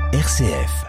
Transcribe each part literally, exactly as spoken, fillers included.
R C F.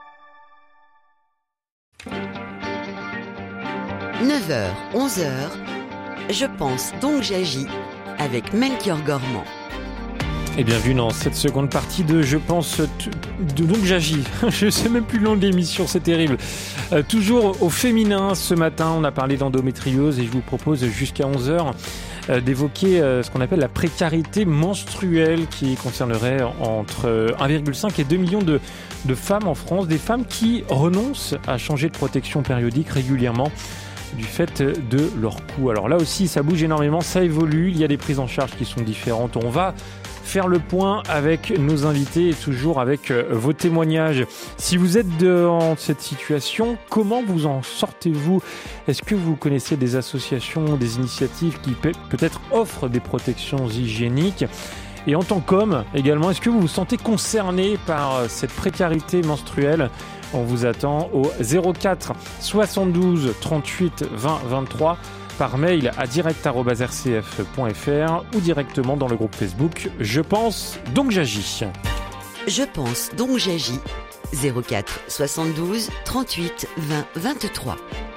neuf heures, onze heures, je pense donc j'agis avec Melchior Gormand. Et bienvenue dans cette seconde partie de Je pense de donc j'agis. Je sais même plus le nom de l'émission, c'est terrible. Euh, toujours au féminin ce matin, on a parlé d'endométriose et je vous propose jusqu'à onze heures euh, d'évoquer euh, ce qu'on appelle la précarité menstruelle qui concernerait entre un virgule cinq et deux millions de, de femmes en France, des femmes qui renoncent à changer de protection périodique régulièrement du fait de leur coût. Alors là aussi, ça bouge énormément, ça évolue, il y a des prises en charge qui sont différentes. On va faire le point avec nos invités et toujours avec vos témoignages. Si vous êtes dans cette situation, comment vous en sortez-vous ? Est-ce que vous connaissez des associations, des initiatives qui peut-être offrent des protections hygiéniques ? Et en tant qu'homme également, est-ce que vous vous sentez concerné par cette précarité menstruelle ? On vous attend au zéro quatre soixante-douze trente-huit vingt vingt-trois par mail à direct arobase r c f point f r ou directement dans le groupe Facebook Je pense donc j'agis. Je pense donc j'agis. zéro quatre soixante-douze trente-huit vingt vingt-trois.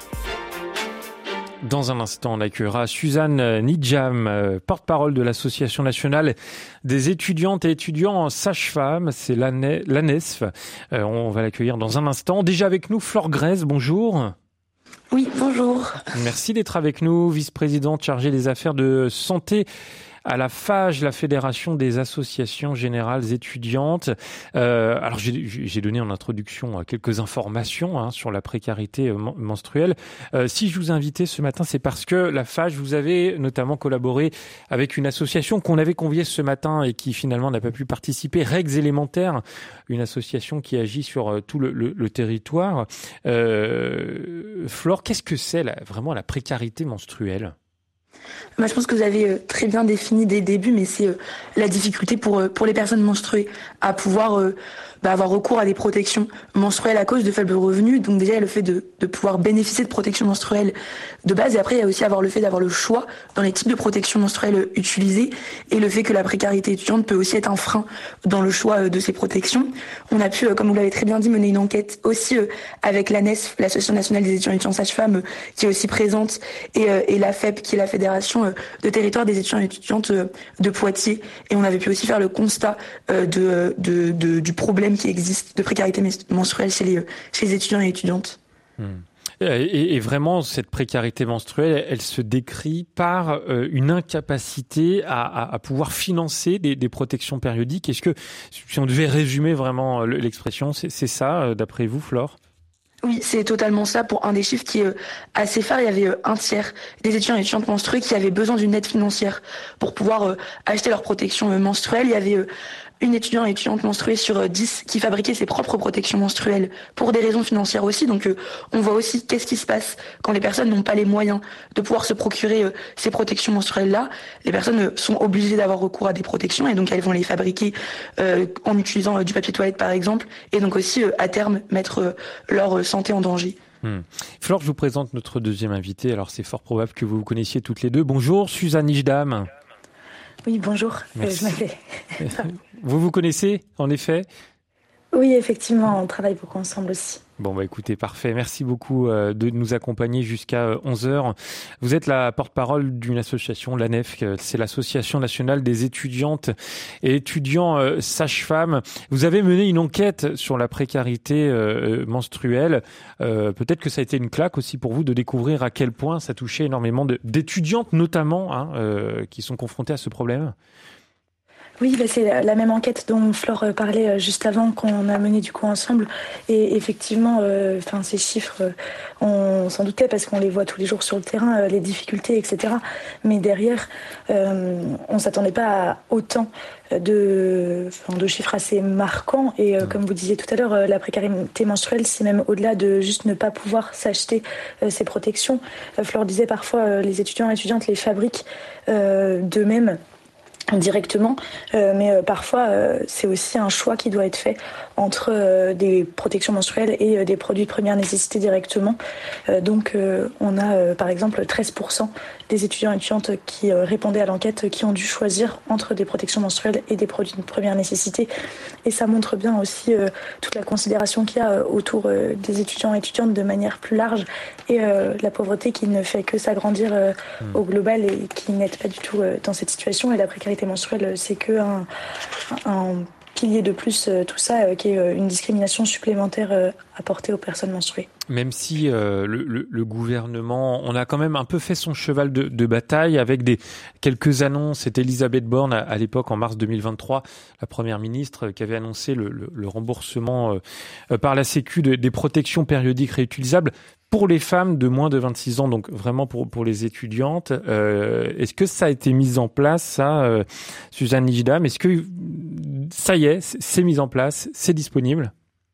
Dans un instant, on accueillera Suzanne Nidjam, porte-parole de l'Association nationale des étudiantes et étudiants en sage-femme. C'est l'A N E S F. Euh, on va l'accueillir dans un instant. Déjà avec nous, Flore Grèze, bonjour. Oui, bonjour. Merci d'être avec nous, vice-présidente chargée des affaires de santé à la FAGE, la Fédération des associations générales étudiantes. Euh, alors j'ai, j'ai donné en introduction quelques informations hein, sur la précarité menstruelle. Euh, si je vous ai invité ce matin, c'est parce que la FAGE, vous avez notamment collaboré avec une association qu'on avait conviée ce matin et qui finalement n'a pas pu participer, Règles élémentaires, une association qui agit sur tout le, le, le territoire. Euh, Flore, qu'est-ce que c'est la, vraiment la précarité menstruelle ? Moi, je pense que vous avez très bien défini dès le début, mais c'est euh, la difficulté pour, euh, pour les personnes menstruées à pouvoir euh, bah, avoir recours à des protections menstruelles à cause de faibles revenus. Donc déjà, il y a le fait de, de pouvoir bénéficier de protections menstruelles de base. Et après, il y a aussi avoir le fait d'avoir le choix dans les types de protections menstruelles utilisées et le fait que la précarité étudiante peut aussi être un frein dans le choix de ces protections. On a pu, comme vous l'avez très bien dit, mener une enquête aussi euh, avec l'A N E S F, l'Association nationale des étudiants et étudiantes sages-femmes, euh, qui est aussi présente, et, euh, et la F E P, qui est la Fédération de territoire des étudiants et étudiantes de Poitiers. Et on avait pu aussi faire le constat de, de, de, du problème qui existe de précarité menstruelle chez les, chez les étudiants et étudiantes. Mmh. Et, et vraiment, cette précarité menstruelle, elle se décrit par une incapacité à, à, à pouvoir financer des, des protections périodiques. Est-ce que, si on devait résumer vraiment l'expression, c'est, c'est ça, d'après vous, Flore ? Oui, c'est totalement ça. Pour un des chiffres qui est assez phare, il y avait un tiers des étudiants et étudiantes menstrués qui avaient besoin d'une aide financière pour pouvoir acheter leur protection menstruelle. Il y avait une étudiante et étudiante menstruée sur dix qui fabriquait ses propres protections menstruelles pour des raisons financières aussi. Donc on voit aussi qu'est-ce qui se passe quand les personnes n'ont pas les moyens de pouvoir se procurer ces protections menstruelles-là. Les personnes sont obligées d'avoir recours à des protections et donc elles vont les fabriquer euh, en utilisant du papier toilette par exemple et donc aussi euh, à terme mettre leur santé en danger. Hmm. Flore, je vous présente notre deuxième invitée. Alors c'est fort probable que vous vous connaissiez toutes les deux. Bonjour Suzanne Nidjam. Oui, bonjour. Euh, je m'appelle. Vous vous connaissez, en effet ? Oui, effectivement, on travaille beaucoup ensemble aussi. Bon, bah écoutez, parfait. Merci beaucoup euh, de nous accompagner jusqu'à onze heures. Vous êtes la porte-parole d'une association, l'A N E F, c'est l'Association nationale des étudiantes et étudiants euh, sages-femmes. Vous avez mené une enquête sur la précarité euh, menstruelle. Euh, peut-être que ça a été une claque aussi pour vous de découvrir à quel point ça touchait énormément de, d'étudiantes notamment hein, euh, qui sont confrontées à ce problème. Oui, bah c'est la même enquête dont Flore parlait juste avant, qu'on a menée du coup ensemble. Et effectivement, euh, enfin, ces chiffres, on s'en doutait parce qu'on les voit tous les jours sur le terrain, les difficultés, et cetera. Mais derrière, euh, on ne s'attendait pas à autant de, enfin, de chiffres assez marquants. Et euh, comme vous disiez tout à l'heure, la précarité menstruelle, c'est même au-delà de juste ne pas pouvoir s'acheter euh, ces protections. Euh, Flore disait parfois, euh, les étudiants et étudiantes les fabriquent euh, d'eux-mêmes. directement, euh, mais euh, parfois euh, c'est aussi un choix qui doit être fait entre euh, des protections menstruelles et euh, des produits de première nécessité directement. Euh, donc euh, on a euh, par exemple treize pour cent des étudiants et étudiantes qui euh, répondaient à l'enquête qui ont dû choisir entre des protections menstruelles et des produits de première nécessité. Et ça montre bien aussi euh, toute la considération qu'il y a euh, autour euh, des étudiants et étudiantes de manière plus large et euh, la pauvreté qui ne fait que s'agrandir euh, mmh. au global et qui n'aide pas du tout euh, dans cette situation. Et la précarité menstruelle, c'est que un, un pilier de plus, euh, tout ça, euh, qui est euh, une discrimination supplémentaire euh, apportée aux personnes menstruées. Même si euh, le, le, le gouvernement, on a quand même un peu fait son cheval de, de bataille avec des quelques annonces. C'était Elisabeth Borne à, à l'époque, en mars deux mille vingt-trois, la première ministre, qui avait annoncé le, le, le remboursement euh, par la Sécu de, des protections périodiques réutilisables pour les femmes de moins de vingt-six ans, donc vraiment pour pour les étudiantes. Euh, est-ce que ça a été mis en place, ça, euh, Suzanne Nijdam? Est-ce que ça y est, c'est mis en place, c'est disponible?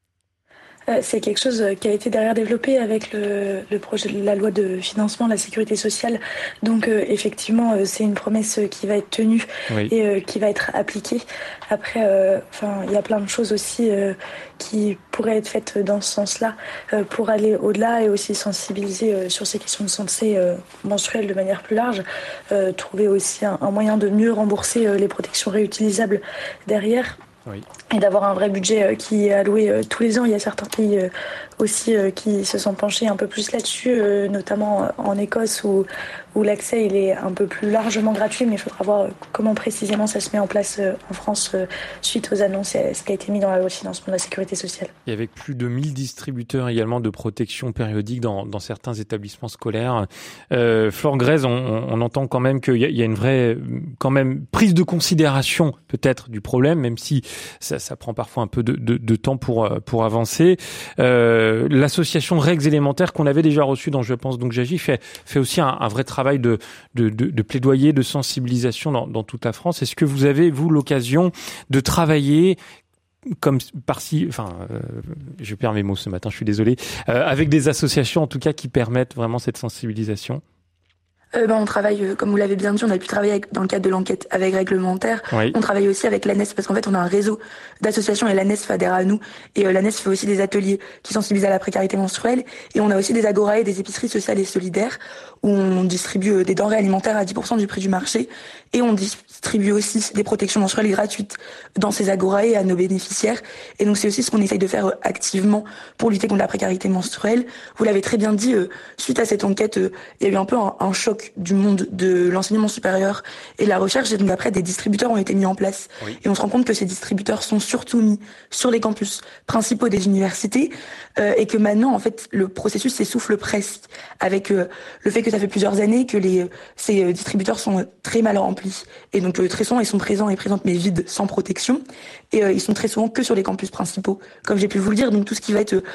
C'est quelque chose qui a été derrière développé avec le, le projet de la loi de financement de la sécurité sociale. Donc euh, effectivement, euh, c'est une promesse qui va être tenue oui. et euh, qui va être appliquée. Après, euh, enfin, il y a plein de choses aussi euh, qui pourraient être faites dans ce sens-là euh, pour aller au-delà et aussi sensibiliser euh, sur ces questions de santé euh, menstruelle de manière plus large. Euh, trouver aussi un, un moyen de mieux rembourser euh, les protections réutilisables derrière. Oui. Et d'avoir un vrai budget qui est alloué euh, tous les ans. Il y a certains pays euh, aussi euh, qui se sont penchés un peu plus là-dessus, euh, notamment en Écosse où, où l'accès il est un peu plus largement gratuit, mais il faudra voir comment précisément ça se met en place euh, en France euh, suite aux annonces et ce qui a été mis dans la loi de financement de la sécurité sociale. Et avec plus de mille distributeurs également de protection périodique dans, dans certains établissements scolaires. Euh, Flore Grèze, on, on entend quand même qu'il y a, il y a une vraie quand même prise de considération peut-être du problème, même si ça, ça prend parfois un peu de, de, de temps pour, pour avancer. Euh, l'association Règles élémentaires qu'on avait déjà reçue dans Je pense donc j'agis fait, fait aussi un, un vrai travail de, de, de, de plaidoyer, de sensibilisation dans, dans toute la France. Est-ce que vous avez, vous, l'occasion de travailler comme par-ci, enfin, euh, je perds mes mots ce matin, je suis désolé, euh, avec des associations en tout cas qui permettent vraiment cette sensibilisation? Euh, ben, on travaille, euh, comme vous l'avez bien dit, on a pu travailler avec, dans le cadre de l'enquête avec Réglementaire. Oui. On travaille aussi avec l'A N E S parce qu'en fait, on a un réseau d'associations et l'A N E S adhère à nous. Et euh, l'A N E S fait aussi des ateliers qui sensibilisent à la précarité menstruelle. Et on a aussi des agoras et des épiceries sociales et solidaires où on distribue euh, des denrées alimentaires à dix pour cent du prix du marché. Et on distribue aussi des protections menstruelles gratuites dans ces agoras et à nos bénéficiaires. Et donc, c'est aussi ce qu'on essaye de faire euh, activement pour lutter contre la précarité menstruelle. Vous l'avez très bien dit, euh, suite à cette enquête, euh, il y a eu un peu un, un choc du monde de l'enseignement supérieur et de la recherche, et donc après des distributeurs ont été mis en place. Oui. Et on se rend compte que ces distributeurs sont surtout mis sur les campus principaux des universités euh, et que maintenant en fait le processus s'essouffle presque avec euh, le fait que ça fait plusieurs années que les ces euh, distributeurs sont euh, très mal remplis et donc euh, très souvent ils sont présents et présentent mais vides, sans protection, et euh, ils sont très souvent que sur les campus principaux, comme j'ai pu vous le dire. Donc tout ce qui va être euh,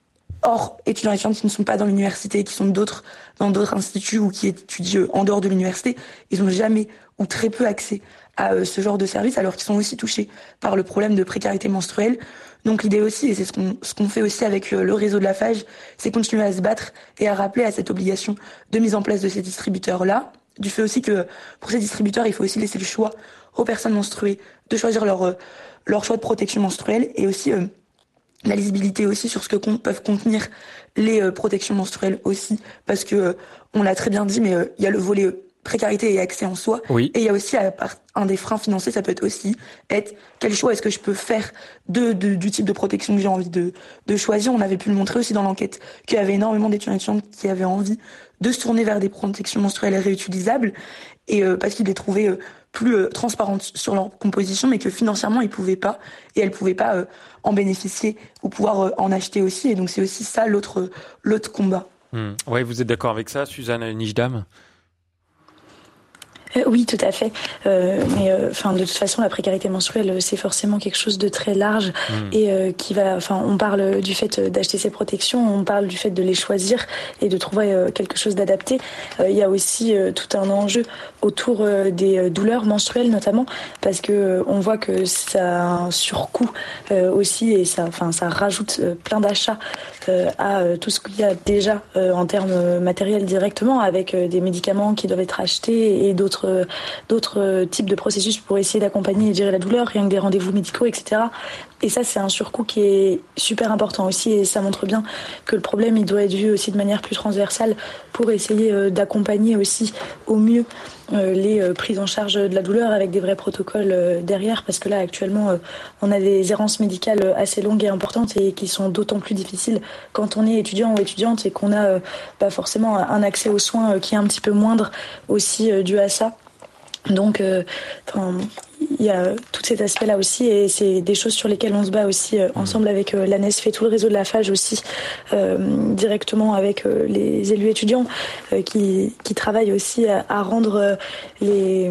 hors étudiants et étudiantes qui ne sont pas dans l'université, qui sont d'autres dans d'autres instituts ou qui étudient en dehors de l'université, ils n'ont jamais ou très peu accès à euh, ce genre de service, alors qu'ils sont aussi touchés par le problème de précarité menstruelle. Donc l'idée aussi, et c'est ce qu'on ce qu'on fait aussi avec euh, le réseau de la Fage, c'est continuer à se battre et à rappeler à cette obligation de mise en place de ces distributeurs-là, du fait aussi que pour ces distributeurs, il faut aussi laisser le choix aux personnes menstruées de choisir leur euh, leur choix de protection menstruelle, et aussi euh, la lisibilité aussi sur ce que con- peuvent contenir les euh, protections menstruelles aussi, parce que euh, on l'a très bien dit, mais il euh, y a le volet euh, précarité et accès en soi, oui. Et il y a aussi à part, un des freins financiers, ça peut être aussi être quel choix est-ce que je peux faire de, de du type de protection que j'ai envie de de choisir. On avait pu le montrer aussi dans l'enquête qu'il y avait énormément d'étudiants et étudiantes qui avaient envie de se tourner vers des protections menstruelles réutilisables, et euh, parce qu'ils les trouvaient euh, plus euh, transparentes sur leur composition, mais que financièrement ils pouvaient pas, et elles pouvaient pas euh, en bénéficier ou pouvoir euh, en acheter aussi. Et donc c'est aussi ça l'autre euh, l'autre combat. Mmh. Ouais, vous êtes d'accord avec ça, Suzanne Nijdam? Euh, oui, tout à fait. Euh, mais enfin, euh, de toute façon, la précarité menstruelle, c'est forcément quelque chose de très large mmh. et euh, qui va. Enfin, on parle du fait d'acheter ces protections, on parle du fait de les choisir et de trouver euh, quelque chose d'adapté. Euh, il y a aussi euh, tout un enjeu autour euh, des douleurs menstruelles, notamment parce que euh, on voit que ça a un surcoût euh, aussi, et ça, enfin, ça rajoute euh, plein d'achats euh, à euh, tout ce qu'il y a déjà euh, en termes matériels directement, avec euh, des médicaments qui doivent être achetés et d'autres d'autres, euh, d'autres euh, types de processus pour essayer d'accompagner et gérer la douleur, rien que des rendez-vous médicaux, et cetera. Et ça, c'est un surcoût qui est super important aussi, et ça montre bien que le problème, il doit être vu aussi de manière plus transversale pour essayer euh, d'accompagner aussi au mieux euh, les euh, prises en charge de la douleur avec des vrais protocoles euh, derrière, parce que là, actuellement, euh, on a des errances médicales assez longues et importantes et qui sont d'autant plus difficiles quand on est étudiant ou étudiante et qu'on a euh, bah, forcément un accès aux soins euh, qui est un petit peu moindre aussi euh, dû à ça. Donc, euh, il y a tout cet aspect-là aussi, et c'est des choses sur lesquelles on se bat aussi euh, ensemble avec euh, l'A N E S F et tout le réseau de la Fage aussi, euh, directement avec euh, les élus étudiants euh, qui, qui travaillent aussi à, à rendre euh, les...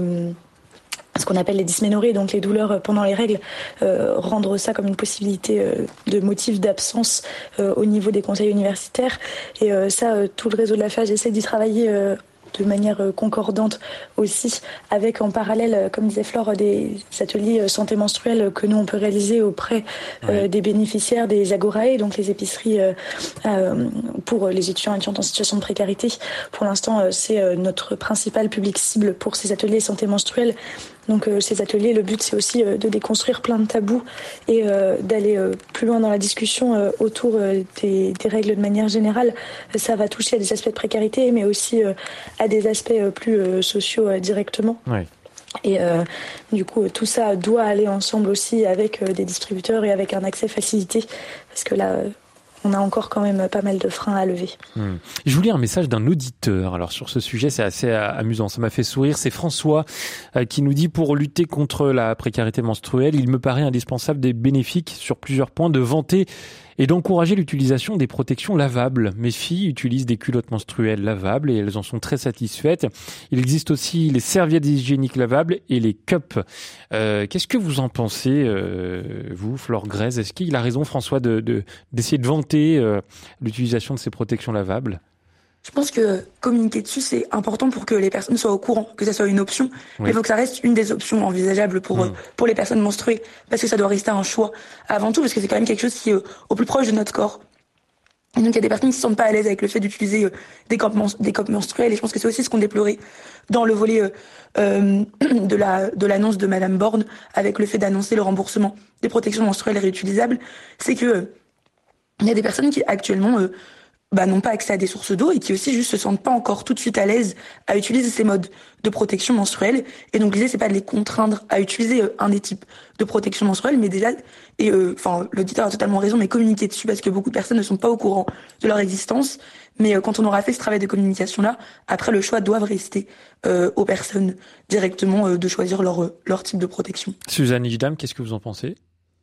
ce qu'on appelle les dysménorrhées, donc les douleurs pendant les règles, euh, rendre ça comme une possibilité euh, de motif d'absence euh, au niveau des conseils universitaires. Et euh, ça, euh, tout le réseau de la Fage essaie d'y travailler euh, de manière concordante aussi, avec en parallèle, comme disait Flore, des ateliers santé menstruelle que nous on peut réaliser auprès euh, oui. des bénéficiaires des Agorae, donc les épiceries euh, euh, pour les étudiants et étudiantes en situation de précarité. Pour l'instant, c'est euh, notre principal public cible pour ces ateliers santé menstruelle. Donc euh, ces ateliers, le but c'est aussi euh, de déconstruire plein de tabous et euh, d'aller euh, plus loin dans la discussion euh, autour euh, des, des règles de manière générale. Ça va toucher à des aspects de précarité, mais aussi euh, à des aspects euh, plus euh, sociaux euh, directement. Ouais. Et euh, du coup, tout ça doit aller ensemble aussi avec euh, des distributeurs et avec un accès facilité, parce que là... Euh, on a encore quand même pas mal de freins à lever. Mmh. Je vous lis un message d'un auditeur. Alors sur ce sujet, c'est assez amusant. Ça m'a fait sourire. C'est François euh, qui nous dit: pour lutter contre la précarité menstruelle, il me paraît indispensable et bénéfique sur plusieurs points de vanter et d'encourager l'utilisation des protections lavables. Mes filles utilisent des culottes menstruelles lavables et elles en sont très satisfaites. Il existe aussi les serviettes hygiéniques lavables et les cups. Euh, qu'est-ce que vous en pensez, euh, vous, Flore Grèze? Est-ce qu'il a raison, François, de, de, d'essayer de vanter euh, l'utilisation de ces protections lavables? Je pense que communiquer dessus, c'est important pour que les personnes soient au courant, que ça soit une option. Oui. Mais il faut que ça reste une des options envisageables pour, mmh. pour les personnes menstruées. Parce que ça doit rester un choix avant tout, parce que c'est quand même quelque chose qui est au plus proche de notre corps. Et donc il y a des personnes qui se sentent pas à l'aise avec le fait d'utiliser des copes, des copes menstruelles. Et je pense que c'est aussi ce qu'on déplorait dans le volet euh, de, la, de l'annonce de Madame Borne, avec le fait d'annoncer le remboursement des protections menstruelles réutilisables. C'est que euh, il y a des personnes qui actuellement... Euh, bah, n'ont pas accès à des sources d'eau et qui aussi juste se sentent pas encore tout de suite à l'aise à utiliser ces modes de protection menstruelle. Et donc l'idée, c'est pas de les contraindre à utiliser euh, un des types de protection menstruelle, mais déjà, et enfin, euh, l'auditeur a totalement raison, mais communiquer dessus, parce que beaucoup de personnes ne sont pas au courant de leur existence. Mais euh, quand on aura fait ce travail de communication-là, après, le choix doit rester euh, aux personnes directement euh, de choisir leur, euh, leur type de protection. Suzanne Ijdam, qu'est-ce que vous en pensez ?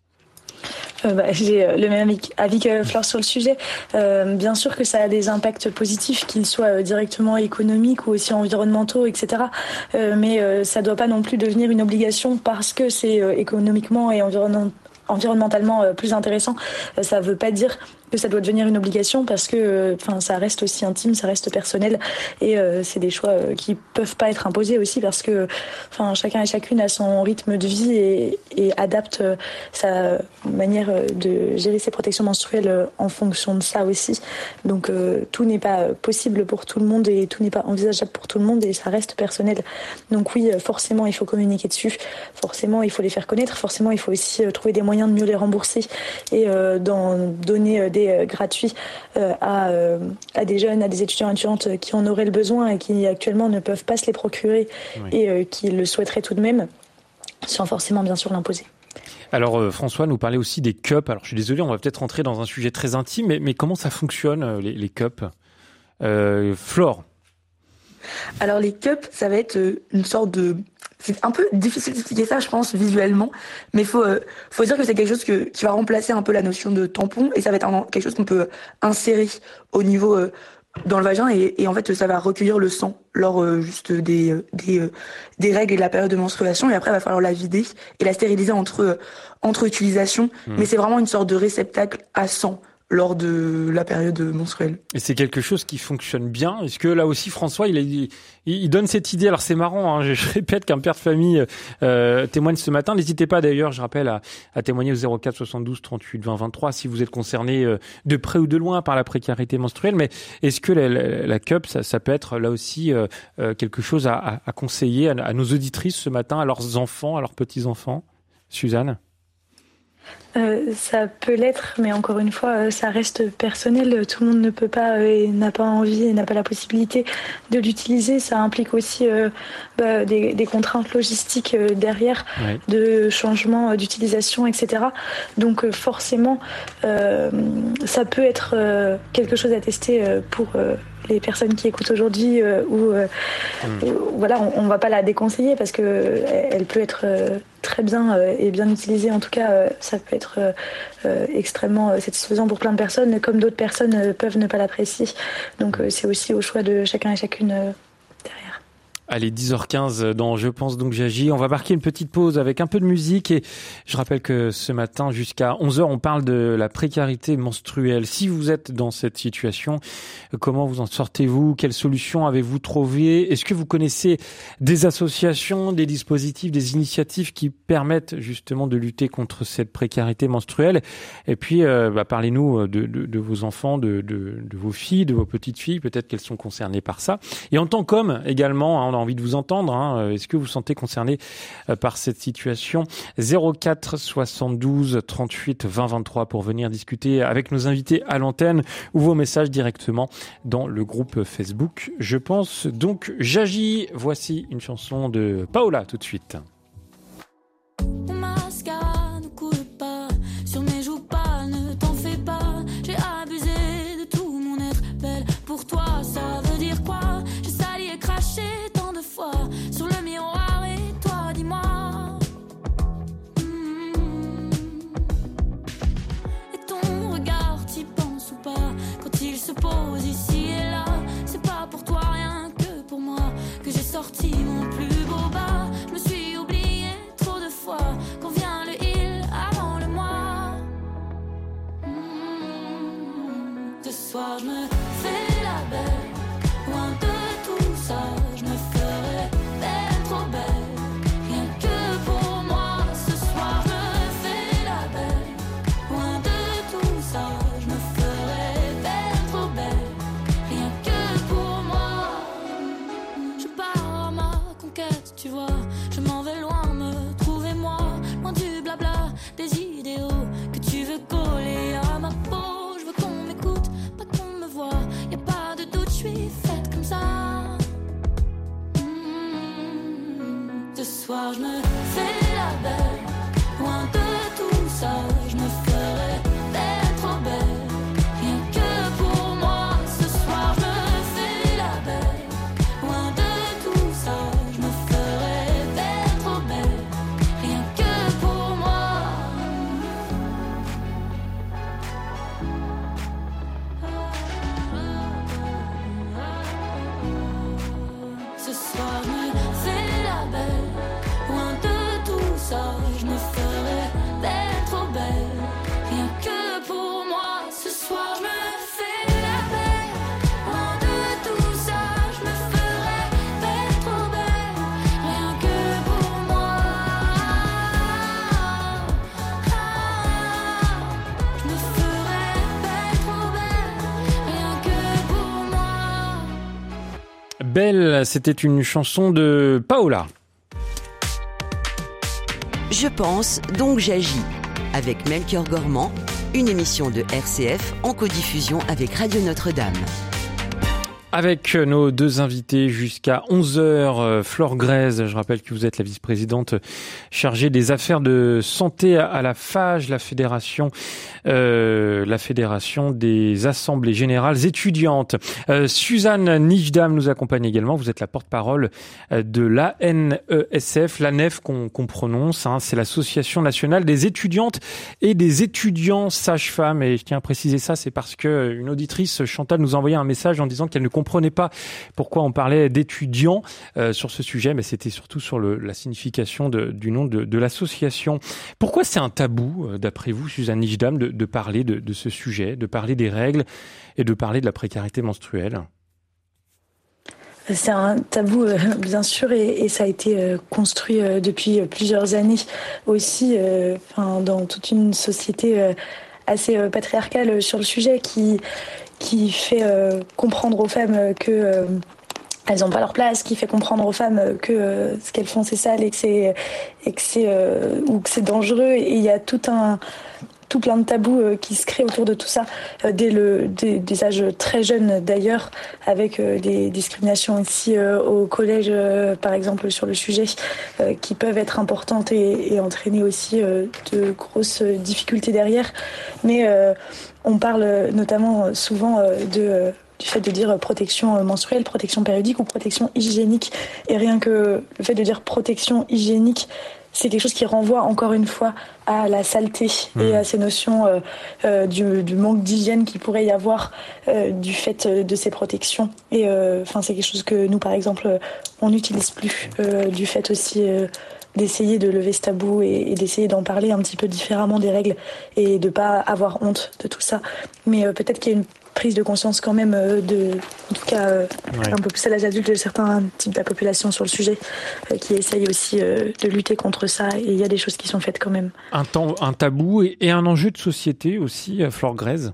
Euh, bah, j'ai le même avis que Flore sur le sujet. Euh, bien sûr que ça a des impacts positifs, qu'ils soient directement économiques ou aussi environnementaux, et cetera. Euh, mais euh, ça ne doit pas non plus devenir une obligation parce que c'est euh, économiquement et environnement, environnementalement euh, plus intéressant. Euh, ça ne veut pas dire que ça doit devenir une obligation parce que enfin euh, ça reste aussi intime, ça reste personnel et euh, c'est des choix euh, qui peuvent pas être imposés aussi parce que enfin chacun et chacune a son rythme de vie et, et adapte euh, sa manière euh, de gérer ses protections menstruelles euh, en fonction de ça aussi. Donc euh, tout n'est pas possible pour tout le monde et tout n'est pas envisageable pour tout le monde et ça reste personnel. Donc oui, forcément il faut communiquer dessus, forcément il faut les faire connaître, forcément il faut aussi euh, trouver des moyens de mieux les rembourser et euh, d'en donner euh, des Euh, gratuits euh, à, euh, à des jeunes, à des étudiants et étudiantes qui en auraient le besoin et qui actuellement ne peuvent pas se les procurer oui. et euh, qui le souhaiteraient tout de même, sans forcément bien sûr l'imposer. Alors euh, François nous parlait aussi des cups. Alors je suis désolé, on va peut-être rentrer dans un sujet très intime, mais, mais comment ça fonctionne les, les cups euh, Flore? Alors les cups, ça va être une sorte de... C'est un peu difficile d'expliquer ça, je pense, visuellement, mais faut euh, faut dire que c'est quelque chose que, qui va remplacer un peu la notion de tampon, et ça va être un, quelque chose qu'on peut insérer au niveau euh, dans le vagin, et, et en fait ça va recueillir le sang lors euh, juste des des euh, des règles et de la période de menstruation, et après il va falloir la vider et la stériliser entre euh, entre utilisations, mmh. mais c'est vraiment une sorte de réceptacle à sang lors de la période menstruelle. Et c'est quelque chose qui fonctionne bien. Est-ce que là aussi, François, il, il, il donne cette idée. Alors c'est marrant, hein, je, je répète qu'un père de famille euh, témoigne ce matin. N'hésitez pas d'ailleurs, je rappelle, à, à témoigner au zéro quatre soixante-douze trente-huit vingt vingt-trois si vous êtes concerné euh, de près ou de loin par la précarité menstruelle. Mais est-ce que la, la, la C U P, ça, ça peut être là aussi euh, euh, quelque chose à, à, à conseiller à, à nos auditrices ce matin, à leurs enfants, à leurs petits-enfants? Suzanne? Euh, ça peut l'être, mais encore une fois, euh, ça reste personnel. Tout le monde ne peut pas euh, et n'a pas envie et n'a pas la possibilité de l'utiliser. Ça implique aussi euh, bah, des, des contraintes logistiques euh, derrière, oui. de changement euh, d'utilisation, et cetera. Donc euh, forcément, euh, ça peut être euh, quelque chose à tester euh, pour euh, les personnes qui écoutent aujourd'hui. Euh, ou euh, mmh. euh, voilà, on ne va pas la déconseiller parce que euh, elle peut être euh, très bien euh, et bien utilisée. En tout cas, euh, ça peut être euh, euh, extrêmement euh, satisfaisant pour plein de personnes, comme d'autres personnes euh, peuvent ne pas l'apprécier. Donc euh, c'est aussi au choix de chacun et chacune euh, derrière. Allez, dix heures quinze dans Je pense donc j'agis. On va marquer une petite pause avec un peu de musique et je rappelle que ce matin jusqu'à onze heures, on parle de la précarité menstruelle. Si vous êtes dans cette situation, comment vous en sortez-vous? Quelles solutions avez-vous trouvées? Est-ce que vous connaissez des associations, des dispositifs, des initiatives qui permettent justement de lutter contre cette précarité menstruelle? Et puis, euh, bah, parlez-nous de, de, de vos enfants, de, de, de vos filles, de vos petites filles. Peut-être qu'elles sont concernées par ça. Et en tant qu'homme également, hein, on a envie de vous entendre. Hein. Est-ce que vous vous sentez concerné par cette situation? zéro quatre soixante-douze trente-huit vingt vingt-trois pour venir discuter avec nos invités à l'antenne ou vos messages directement dans le groupe Facebook. Je pense donc j'agis. Voici une chanson de Paola tout de suite. Mon mascara ne coule pas sur mes joues pâles, ne t'en fais pas. J'ai abusé de tout mon être belle. Pour toi, ça veut dire quoi? J'ai sali et craché tant de fois sur le miroir et toi, dis-moi. Mmh. Et ton regard, t'y penses ou pas? Quand il se pose ici et là, c'est pas pour toi rien que pour moi que j'ai sorti mon plus beau bas. Je me suis oubliée trop de fois quand vient le il avant le moi. Mmh. Ce soir je me fais la belle, loin de tout ça. Je me ferai belle, trop belle, rien que pour moi. Ce soir je me fais la belle, loin de tout ça. Je me ferai belle, trop belle, rien que pour moi. Je pars à ma conquête, tu vois. Je m'en vais loin, me trouver moi, loin du blabla, des idéaux que tu veux coller à ma peau. Je veux qu'on m'écoute, pas qu'on me voit. Y a pas de doute, je suis faite comme ça. Mmh. Ce soir je me fais la belle, loin de tout ça. Je me ferai belle, trop belle, rien que pour moi. Ce soir je me fais la belle, loin de tout ça. Je me ferai belle, trop belle, rien que pour moi. Ce soir je me fais la belle, loin de tout ça. Je me ferai belle, trop belle, rien que pour moi. Ce soir je me fais la belle, loin de tout ça. Je me ferai belle, trop belle, rien que pour moi. Ah, je me ferai belle, trop belle, rien que pour moi. Belle, c'était une chanson de Paola. Je pense, donc j'agis. Avec Melchior Gormand, une émission de R C F en codiffusion avec Radio Notre-Dame. Avec nos deux invités jusqu'à onze heures, Flore Grèze, je rappelle que vous êtes la vice-présidente chargée des affaires de santé à la FAGE, la fédération, euh, la fédération des assemblées générales étudiantes. Euh, Suzanne Nijdam nous accompagne également. Vous êtes la porte-parole de l'A N E S F, l'A N E F qu'on, qu'on prononce. Hein, c'est l'Association nationale des étudiantes et des étudiants sages-femmes. Et je tiens à préciser ça, c'est parce que une auditrice, Chantal, nous a envoyé un message en disant qu'elle ne comprenais pas pourquoi on parlait d'étudiants euh, sur ce sujet, mais c'était surtout sur le, la signification de, du nom de, de l'association. Pourquoi c'est un tabou, euh, d'après vous, Suzanne Nijdam, de, de parler de, de ce sujet, de parler des règles et de parler de la précarité menstruelle ? C'est un tabou, euh, bien sûr, et, et ça a été euh, construit euh, depuis plusieurs années aussi, euh, dans toute une société euh, assez euh, patriarcale sur le sujet qui, qui fait euh, comprendre aux femmes que euh, elles n'ont pas leur place, qui fait comprendre aux femmes que euh, ce qu'elles font c'est sale et que c'est, et que c'est, euh, ou que c'est dangereux. Et il y a tout un tout plein de tabous euh, qui se créent autour de tout ça euh, dès le dès, des âges très jeunes d'ailleurs, avec euh, des discriminations ici euh, au collège euh, par exemple sur le sujet euh, qui peuvent être importantes et, et entraîner aussi euh, de grosses difficultés derrière. Mais euh, on parle notamment souvent euh, de euh, du fait de dire protection menstruelle, protection périodique ou protection hygiénique. Et rien que le fait de dire protection hygiénique, c'est quelque chose qui renvoie encore une fois à la saleté mmh. et à ces notions euh, euh, du, du manque d'hygiène qu'il pourrait y avoir euh, du fait de ces protections. Et enfin, euh, c'est quelque chose que nous, par exemple, on n'utilise plus. Euh, du fait aussi euh, d'essayer de lever ce tabou et, et d'essayer d'en parler un petit peu différemment des règles et de pas avoir honte de tout ça. Mais euh, peut-être qu'il y a une prise de conscience quand même euh, de, en tout cas euh, ouais. un peu plus à l'âge adulte de certains types de la population sur le sujet euh, qui essayent aussi euh, de lutter contre ça, et il y a des choses qui sont faites quand même. Un, temps, un tabou et, et un enjeu de société aussi, Flore Grèze.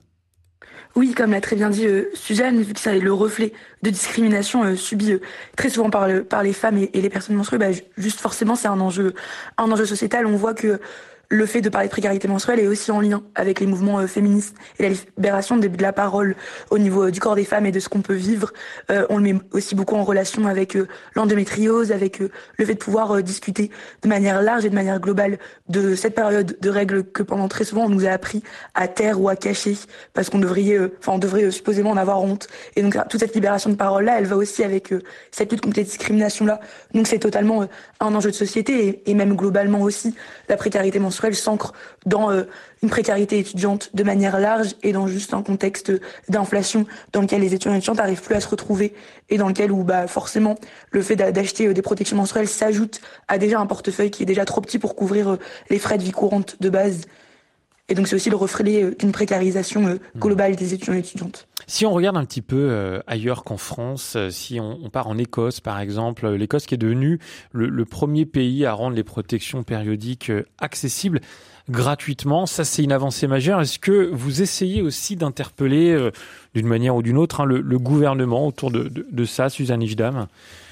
Oui, comme l'a très bien dit euh, Suzanne, vu que ça est le reflet de discrimination euh, subie euh, très souvent par, le, par les femmes et, et les personnes menstruées, bah, juste forcément c'est un enjeu, un enjeu sociétal. On voit que le fait de parler de précarité menstruelle est aussi en lien avec les mouvements euh, féministes et la libération de, de la parole au niveau euh, du corps des femmes et de ce qu'on peut vivre. Euh, on le met aussi beaucoup en relation avec euh, l'endométriose, avec euh, le fait de pouvoir euh, discuter de manière large et de manière globale de cette période de règles que pendant très souvent on nous a appris à taire ou à cacher parce qu'on devrait, euh, enfin on devrait euh, supposément en avoir honte. Et donc toute cette libération de parole là, elle va aussi avec euh, cette lutte contre les discriminations là. Donc c'est totalement euh, un enjeu de société et, et même globalement aussi la précarité menstruelle s'ancre dans euh, une précarité étudiante de manière large et dans juste un contexte d'inflation dans lequel les étudiants et étudiantes n'arrivent plus à se retrouver et dans lequel où bah forcément le fait d'acheter des protections menstruelles s'ajoute à déjà un portefeuille qui est déjà trop petit pour couvrir les frais de vie courante de base. Et donc c'est aussi le reflet d'une précarisation globale des étudiants et étudiantes. Si on regarde un petit peu euh, ailleurs qu'en France, euh, si on, on part en Écosse par exemple, l'Écosse qui est devenue le, le premier pays à rendre les protections périodiques euh, accessibles gratuitement, ça c'est une avancée majeure. Est-ce que vous essayez aussi d'interpeller euh, d'une manière ou d'une autre hein, le, le gouvernement autour de, de, de ça, Suzanne Nijdam ?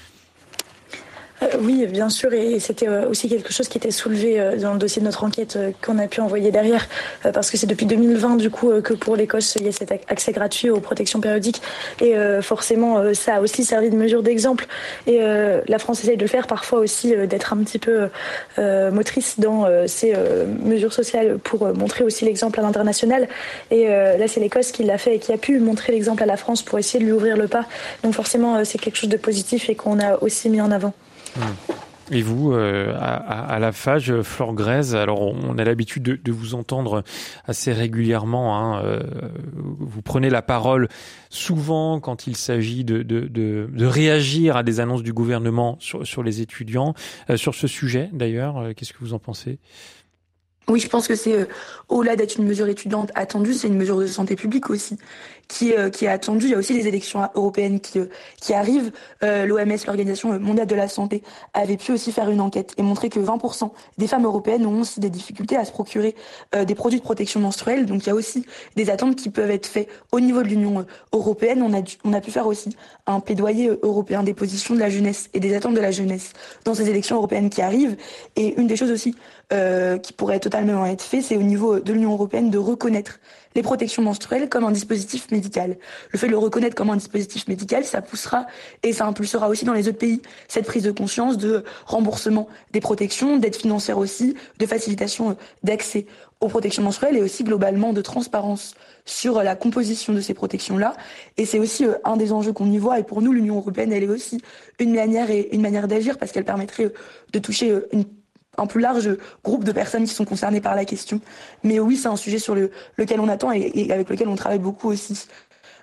Euh, oui, bien sûr, et c'était euh, aussi quelque chose qui était soulevé euh, dans le dossier de notre enquête euh, qu'on a pu envoyer derrière, euh, parce que c'est depuis deux mille vingt du coup euh, que pour l'Écosse il y a cet accès gratuit aux protections périodiques, et euh, forcément euh, ça a aussi servi de mesure d'exemple, et euh, la France essaye de le faire parfois aussi, euh, d'être un petit peu euh, motrice dans euh, ces euh, mesures sociales pour euh, montrer aussi l'exemple à l'international, et euh, là c'est l'Écosse qui l'a fait et qui a pu montrer l'exemple à la France pour essayer de lui ouvrir le pas, donc forcément euh, c'est quelque chose de positif et qu'on a aussi mis en avant. Et vous, euh, à, à la Fage, Flore Grèze, alors on a l'habitude de, de vous entendre assez régulièrement. Hein, euh, vous prenez la parole souvent quand il s'agit de, de, de, de réagir à des annonces du gouvernement sur, sur les étudiants. Euh, sur ce sujet, d'ailleurs, euh, qu'est-ce que vous en pensez ? Oui, je pense que c'est, euh, au-delà d'être une mesure étudiante attendue, c'est une mesure de santé publique aussi, qui, euh, qui est attendue. Il y a aussi les élections européennes qui, euh, qui arrivent. Euh, L'O M S, l'Organisation mondiale de la santé, avait pu aussi faire une enquête et montrer que vingt pour cent des femmes européennes ont aussi des difficultés à se procurer euh, des produits de protection menstruelle. Donc il y a aussi des attentes qui peuvent être faites au niveau de l'Union européenne. On a, dû, on a pu faire aussi un plaidoyer européen des positions de la jeunesse et des attentes de la jeunesse dans ces élections européennes qui arrivent. Et une des choses aussi Euh, qui pourrait totalement être fait, c'est au niveau de l'Union européenne de reconnaître les protections menstruelles comme un dispositif médical. Le fait de le reconnaître comme un dispositif médical, ça poussera et ça impulsera aussi dans les autres pays cette prise de conscience de remboursement des protections, d'aide financière aussi, de facilitation d'accès aux protections menstruelles et aussi globalement de transparence sur la composition de ces protections-là. Et c'est aussi euh, un des enjeux qu'on y voit. Et pour nous, l'Union européenne, elle est aussi une manière et une manière d'agir parce qu'elle permettrait euh, de toucher euh, une un plus large groupe de personnes qui sont concernées par la question. Mais oui, c'est un sujet sur le, lequel on attend et, et avec lequel on travaille beaucoup aussi.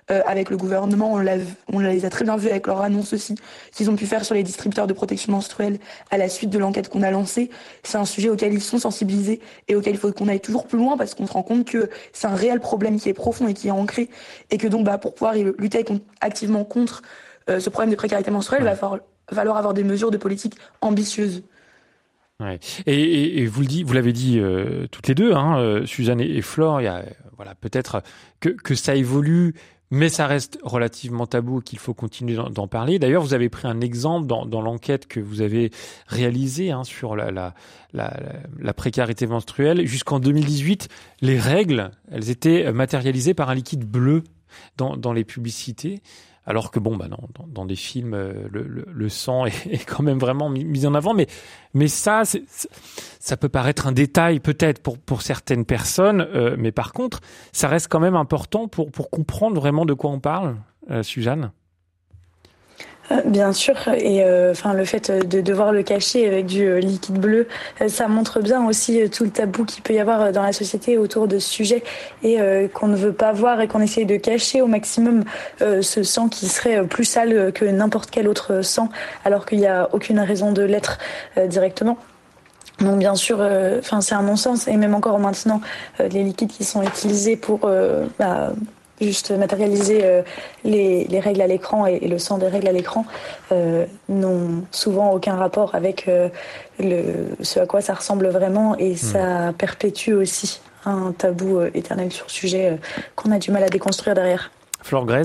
euh, avec le gouvernement. On, l'a, on les a très bien vus avec leur annonce aussi, qu'ils ont pu faire sur les distributeurs de protection menstruelle à la suite de l'enquête qu'on a lancée. C'est un sujet auquel ils sont sensibilisés et auquel il faut qu'on aille toujours plus loin parce qu'on se rend compte que c'est un réel problème qui est profond et qui est ancré et que donc bah, pour pouvoir lutter activement contre euh, ce problème de précarité menstruelle, il ouais. va falloir, falloir avoir des mesures de politique ambitieuses. Ouais. Et, et, et vous le dites, vous l'avez dit euh, toutes les deux, hein, euh, Suzanne et, et Flore, il y a voilà peut-être que que ça évolue, mais ça reste relativement tabou et qu'il faut continuer d'en, d'en parler. D'ailleurs, vous avez pris un exemple dans, dans l'enquête que vous avez réalisée hein, sur la, la la la précarité menstruelle. Jusqu'en deux mille dix-huit, les règles, elles étaient matérialisées par un liquide bleu dans dans les publicités. Alors que bon, bah non, dans, dans des films, le, le, le sang est, est quand même vraiment mis, mis en avant. Mais, mais ça, c'est, ça peut paraître un détail peut-être pour, pour certaines personnes. Euh, mais par contre, ça reste quand même important pour, pour comprendre vraiment de quoi on parle, euh, Suzanne. Bien sûr, et euh, enfin le fait de devoir le cacher avec du euh, liquide bleu, euh, ça montre bien aussi euh, tout le tabou qu'il peut y avoir dans la société autour de ce sujet et euh, qu'on ne veut pas voir et qu'on essaye de cacher au maximum euh, ce sang qui serait plus sale que n'importe quel autre sang, alors qu'il n'y a aucune raison de l'être euh, directement. Donc bien sûr, enfin euh, c'est un non-sens et même encore maintenant, euh, les liquides qui sont utilisés pour euh, bah, juste matérialiser euh, les, les règles à l'écran et, et le sang des règles à l'écran euh, n'ont souvent aucun rapport avec euh, le, ce à quoi ça ressemble vraiment et mmh. ça perpétue aussi un tabou euh, éternel sur le sujet euh, qu'on a du mal à déconstruire derrière. Flore Grèze ?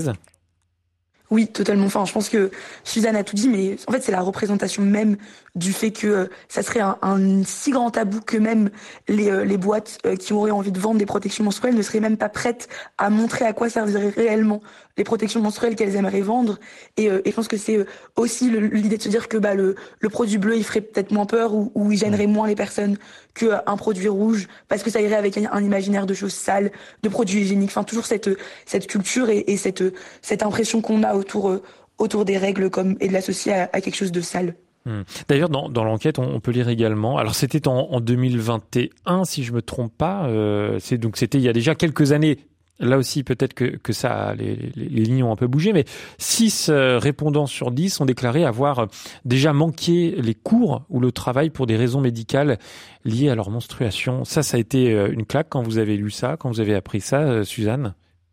Oui, totalement. Enfin, je pense que Suzanne a tout dit, mais en fait, c'est la représentation même du fait que euh, ça serait un, un si grand tabou que même les, euh, les boîtes euh, qui auraient envie de vendre des protections menstruelles ne seraient même pas prêtes à montrer à quoi serviraient réellement les protections menstruelles qu'elles aimeraient vendre. Et, euh, et je pense que c'est euh, aussi le, l'idée de se dire que bah, le, le produit bleu, il ferait peut-être moins peur ou, ou il gênerait moins les personnes qu'un euh, produit rouge, parce que ça irait avec un, un imaginaire de choses sales, de produits hygiéniques. Enfin, toujours cette, cette culture et, et cette, cette impression qu'on a autour, euh, autour des règles comme, et de l'associer à, à quelque chose de sale. D'ailleurs, dans, dans l'enquête, on, on peut lire également. Alors, c'était en, en deux mille vingt et un, si je me trompe pas. Euh, c'est donc c'était il y a déjà quelques années. Là aussi, peut-être que, que ça, les, les, les lignes ont un peu bougé, mais six euh, répondants sur dix ont déclaré avoir déjà manqué les cours ou le travail pour des raisons médicales liées à leur menstruation. Ça, ça a été une claque quand vous avez lu ça, quand vous avez appris ça, euh, Suzanne ?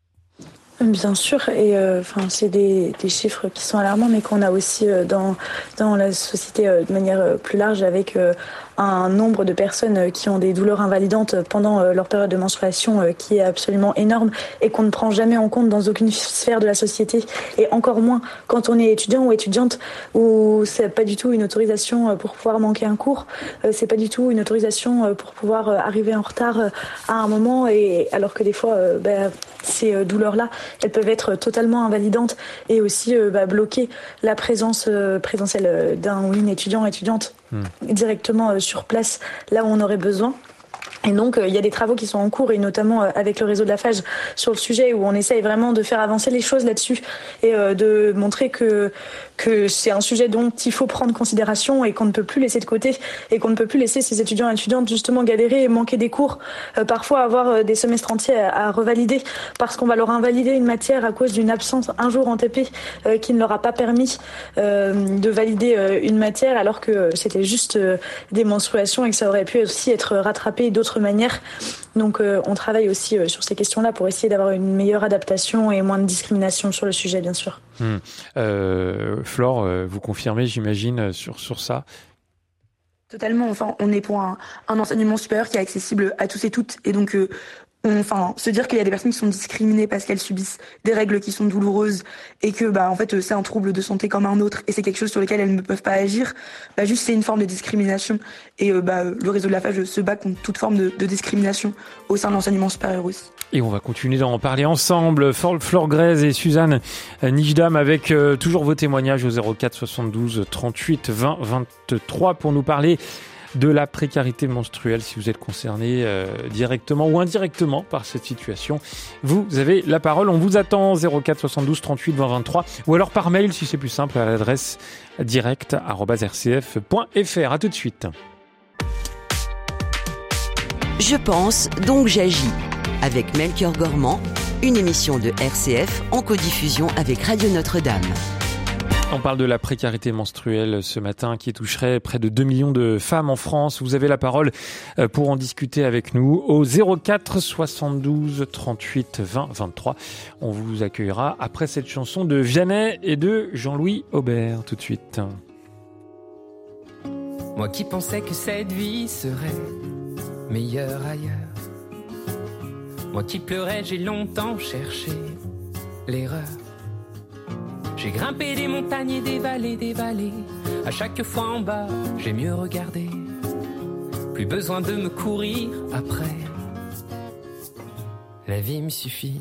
Bien sûr, et enfin euh, c'est des, des chiffres qui sont alarmants, mais qu'on a aussi euh, dans dans la société euh, de manière euh, plus large, avec euh, un nombre de personnes qui ont des douleurs invalidantes pendant euh, leur période de menstruation euh, qui est absolument énorme et qu'on ne prend jamais en compte dans aucune sphère de la société, et encore moins quand on est étudiant ou étudiante, où c'est pas du tout une autorisation pour pouvoir manquer un cours, euh, c'est pas du tout une autorisation pour pouvoir arriver en retard à un moment, et alors que des fois euh, bah, ces douleurs-là, elles peuvent être totalement invalidantes et aussi euh, bah, bloquer la présence euh, présentielle d'un ou une étudiant étudiante mmh. directement euh, sur place, là où on aurait besoin. Et donc, il euh, y a des travaux qui sont en cours, et notamment euh, avec le réseau de la F A G sur le sujet, où on essaye vraiment de faire avancer les choses là-dessus et euh, de montrer que que c'est un sujet dont il faut prendre considération et qu'on ne peut plus laisser de côté, et qu'on ne peut plus laisser ces étudiants et étudiantes justement galérer et manquer des cours, euh, parfois avoir euh, des semestres entiers à, à revalider parce qu'on va leur invalider une matière à cause d'une absence un jour en T P euh, qui ne leur a pas permis euh, de valider euh, une matière, alors que euh, c'était juste euh, des menstruations et que ça aurait pu aussi être rattrapé d'autres manières. Donc euh, on travaille aussi euh, sur ces questions-là pour essayer d'avoir une meilleure adaptation et moins de discrimination sur le sujet, bien sûr. Mmh. Euh, Flore, vous confirmez, j'imagine, sur, sur ça ? Totalement. Enfin, on est pour un, un enseignement supérieur qui est accessible à tous et toutes. Et donc, euh, on, enfin, se dire qu'il y a des personnes qui sont discriminées parce qu'elles subissent des règles qui sont douloureuses et que, bah, en fait, c'est un trouble de santé comme un autre et c'est quelque chose sur lequel elles ne peuvent pas agir, bah, juste, c'est une forme de discrimination. Et, euh, bah, le réseau de la F A G se bat contre toute forme de, de discrimination au sein de l'enseignement supérieur aussi. Et on va continuer d'en parler ensemble. Flore Grèze et Suzanne Nijdam, avec euh, toujours vos témoignages au zéro quatre soixante-douze trente-huit vingt vingt-trois pour nous parler de la précarité menstruelle. Si vous êtes concerné euh, directement ou indirectement par cette situation, vous avez la parole. On vous attend zéro quatre soixante-douze trente-huit vingt vingt-trois, ou alors par mail si c'est plus simple à l'adresse direct arobase r c f point f r. À tout de suite. Je pense, donc j'agis. Avec Melchior Gormand une émission de R C F en codiffusion avec Radio Notre-Dame. On parle de la précarité menstruelle ce matin qui toucherait près de deux millions de femmes en France. Vous avez la parole pour en discuter avec nous au zéro quatre soixante-douze trente-huit vingt vingt-trois. On vous accueillera après cette chanson de Vianney et de Jean-Louis Aubert tout de suite. Moi qui pensais que cette vie serait meilleure ailleurs. Moi qui pleurais, j'ai longtemps cherché l'erreur. J'ai grimpé des montagnes et des vallées, des vallées. À chaque fois en bas, j'ai mieux regardé. Plus besoin de me courir après. La vie me suffit.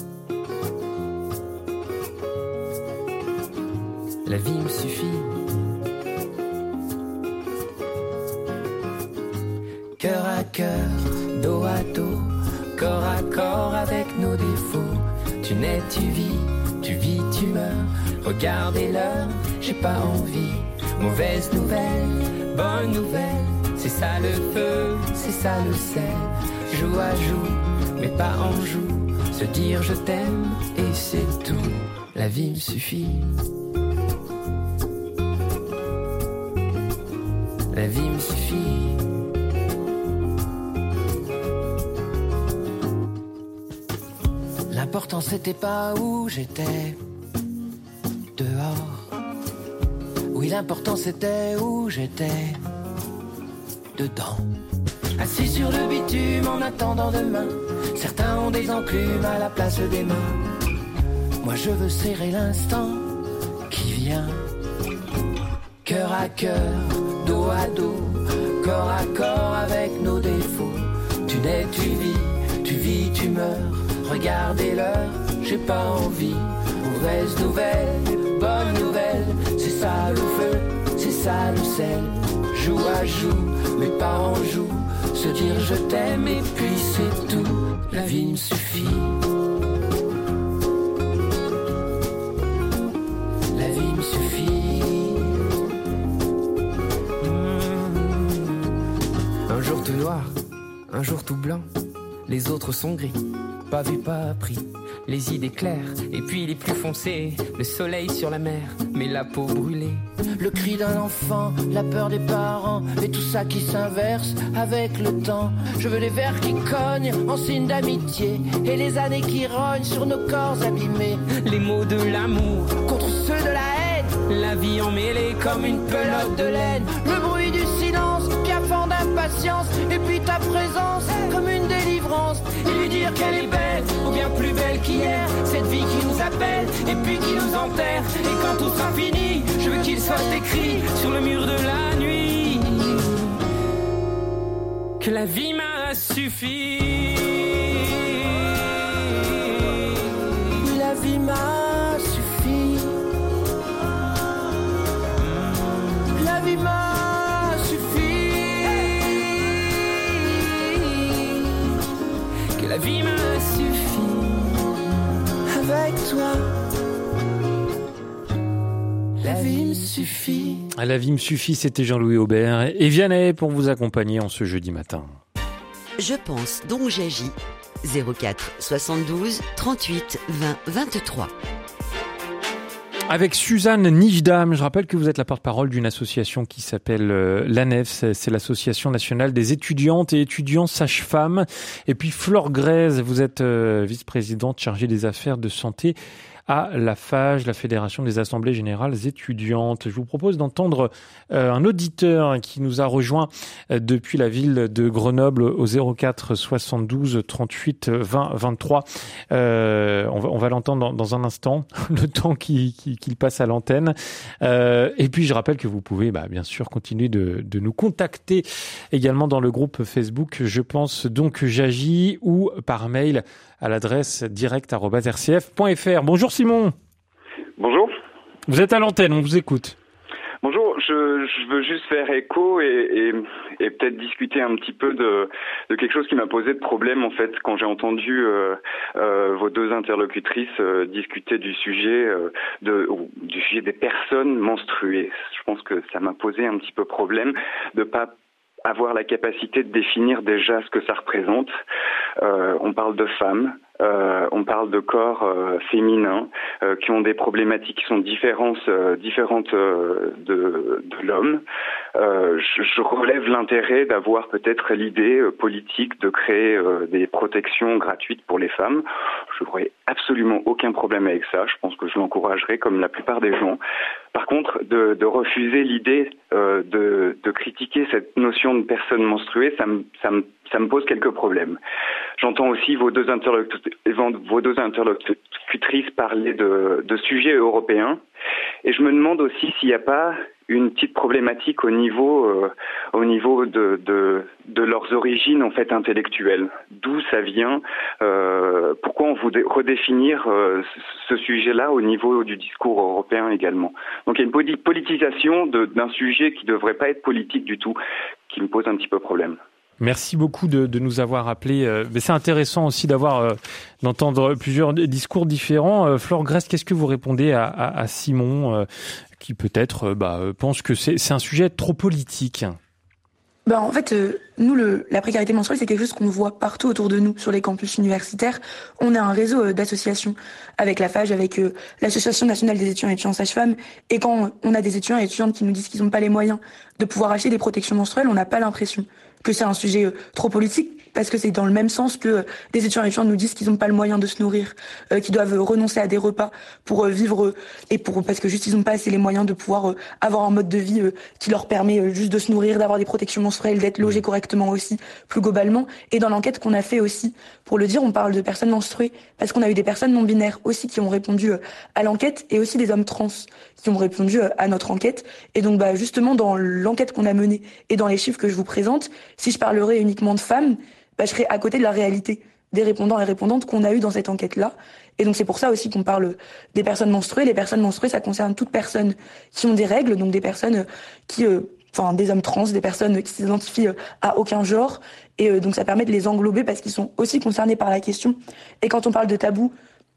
La vie me suffit. Cœur à cœur, dos à dos, corps à corps avec nos défauts. Tu nais, tu vis, tu vis, tu meurs. Regardez l'heure, j'ai pas envie. Mauvaise nouvelle, bonne nouvelle. C'est ça le feu, c'est ça le sel. Joue à joue, mais pas en joue. Se dire je t'aime et c'est tout. La vie me suffit. La vie me suffit. L'important c'était pas où j'étais. Dehors. Oui, l'important c'était où j'étais. Dedans. Assis sur le bitume en attendant demain. Certains ont des enclumes à la place des mains. Moi je veux serrer l'instant qui vient. Cœur à cœur, dos à dos, corps à corps avec nos défauts. Tu nais, tu vis, tu vis, tu meurs. Regardez l'heure, j'ai pas envie. Mauvaise nouvelle, bonne nouvelle, c'est ça le feu, c'est ça le sel. Joue à joue, mais pas en joue. Se dire je t'aime et puis c'est tout. La vie me suffit. La vie me suffit. Mmh. Un jour tout noir, un jour tout blanc. Les autres sont gris, pas vu, pas appris. Les idées claires, et puis les plus foncées. Le soleil sur la mer, mais la peau brûlée. Le cri d'un enfant, la peur des parents. Et tout ça qui s'inverse avec le temps. Je veux les vers qui cognent en signe d'amitié. Et les années qui rognent sur nos corps abîmés. Les mots de l'amour contre ceux de la haine. La vie emmêlée comme une pelote de laine. Le bruit du silence, piaffant d'impatience. Et puis ta présence comme une délivrance. Et lui dire qu'elle est belle, ou bien plus belle qu'hier. Cette vie qui nous appelle et puis qui nous enterre. Et quand tout sera fini, je veux qu'il soit écrit sur le mur de la nuit que la vie m'a suffi. La vie m'a suffi. La vie m'a suffi. Que la vie m'a suffi. Avec toi, la vie me suffit. La vie me suffit, c'était Jean-Louis Aubert et Vianney pour vous accompagner en ce jeudi matin. Je pense donc j'agis. zéro quatre soixante-douze trente-huit vingt vingt-trois. Avec Suzanne Nijdam, je rappelle que vous êtes la porte-parole d'une association qui s'appelle euh, l'A N E F, c'est, c'est l'Association nationale des étudiantes et étudiants sages-femmes. Et puis Flore Grèze, vous êtes euh, vice-présidente chargée des affaires de santé à la F A G, la Fédération des Assemblées Générales Étudiantes. Je vous propose d'entendre euh, un auditeur qui nous a rejoint euh, depuis la ville de Grenoble au zéro quatre soixante-douze trente-huit vingt vingt-trois. Euh, on va, on va l'entendre dans, dans un instant, le temps qu'il, qu'il, qu'il passe à l'antenne. Euh, et puis je rappelle que vous pouvez bah, bien sûr continuer de, de nous contacter également dans le groupe Facebook Je pense donc j'agis ou par mail à l'adresse direct arobase r c f point f r. Bonjour Simon. Bonjour. Vous êtes à l'antenne, on vous écoute. Bonjour, je, je veux juste faire écho et, et, et peut-être discuter un petit peu de, de quelque chose qui m'a posé de problème en fait quand j'ai entendu euh, euh, vos deux interlocutrices euh, discuter du sujet euh, de du sujet des personnes menstruées. Je pense que ça m'a posé un petit peu problème de pas avoir la capacité de définir déjà ce que ça représente. Euh, on parle de femmes. Euh, on parle de corps euh, féminins euh, qui ont des problématiques qui sont différentes, euh, différentes euh, de, de l'homme. Euh, je, je relève l'intérêt d'avoir peut-être l'idée euh, politique de créer euh, des protections gratuites pour les femmes. Je n'aurais absolument aucun problème avec ça. Je pense que je l'encouragerais comme la plupart des gens. Par contre, de, de refuser l'idée euh, de, de critiquer cette notion de personne menstruée, ça me, ça me, ça me pose quelques problèmes. J'entends aussi vos deux interlocuteurs vos deux interlocutrices parler de, de sujets européens. Et je me demande aussi s'il n'y a pas une petite problématique au niveau, euh, au niveau de, de, de leurs origines en fait intellectuelles. D'où ça vient euh, Pourquoi on voudrait redéfinir euh, ce sujet-là au niveau du discours européen également. Donc il y a une politisation de, d'un sujet qui ne devrait pas être politique du tout, qui me pose un petit peu problème. Merci beaucoup de, de nous avoir appelés. Mais c'est intéressant aussi d'avoir euh, d'entendre plusieurs discours différents. Euh, Flore Grest, qu'est-ce que vous répondez à, à, à Simon, euh, qui peut-être euh, bah, pense que c'est, c'est un sujet trop politique? Ben, en fait, euh, nous, le, la précarité menstruelle, c'est quelque chose qu'on voit partout autour de nous, sur les campus universitaires. On a un réseau euh, d'associations avec la F A G, avec euh, l'Association nationale des étudiants et étudiants sages-femmes. Et quand on a des étudiants et étudiantes qui nous disent qu'ils n'ont pas les moyens de pouvoir acheter des protections menstruelles, on n'a pas l'impression que c'est un sujet euh, trop politique, parce que c'est dans le même sens que euh, des étudiants et étudiantes nous disent qu'ils n'ont pas le moyen de se nourrir, euh, qu'ils doivent euh, renoncer à des repas pour euh, vivre, euh, et pour parce que juste ils n'ont pas assez les moyens de pouvoir euh, avoir un mode de vie euh, qui leur permet euh, juste de se nourrir, d'avoir des protections menstruelles, d'être logés correctement aussi, plus globalement. Et dans l'enquête qu'on a fait aussi, pour le dire, on parle de personnes menstruées, parce qu'on a eu des personnes non binaires aussi qui ont répondu euh, à l'enquête, et aussi des hommes trans qui ont répondu euh, à notre enquête. Et donc bah justement dans l'enquête qu'on a menée et dans les chiffres que je vous présente, si je parlerais uniquement de femmes, bah, je serais à côté de la réalité des répondants et répondantes qu'on a eu dans cette enquête-là. Et donc c'est pour ça aussi qu'on parle des personnes menstruées. Les personnes menstruées, ça concerne toutes personnes qui ont des règles, donc des personnes qui, euh, enfin des hommes trans, des personnes qui s'identifient à aucun genre. Et euh, donc ça permet de les englober parce qu'ils sont aussi concernés par la question. Et quand on parle de tabou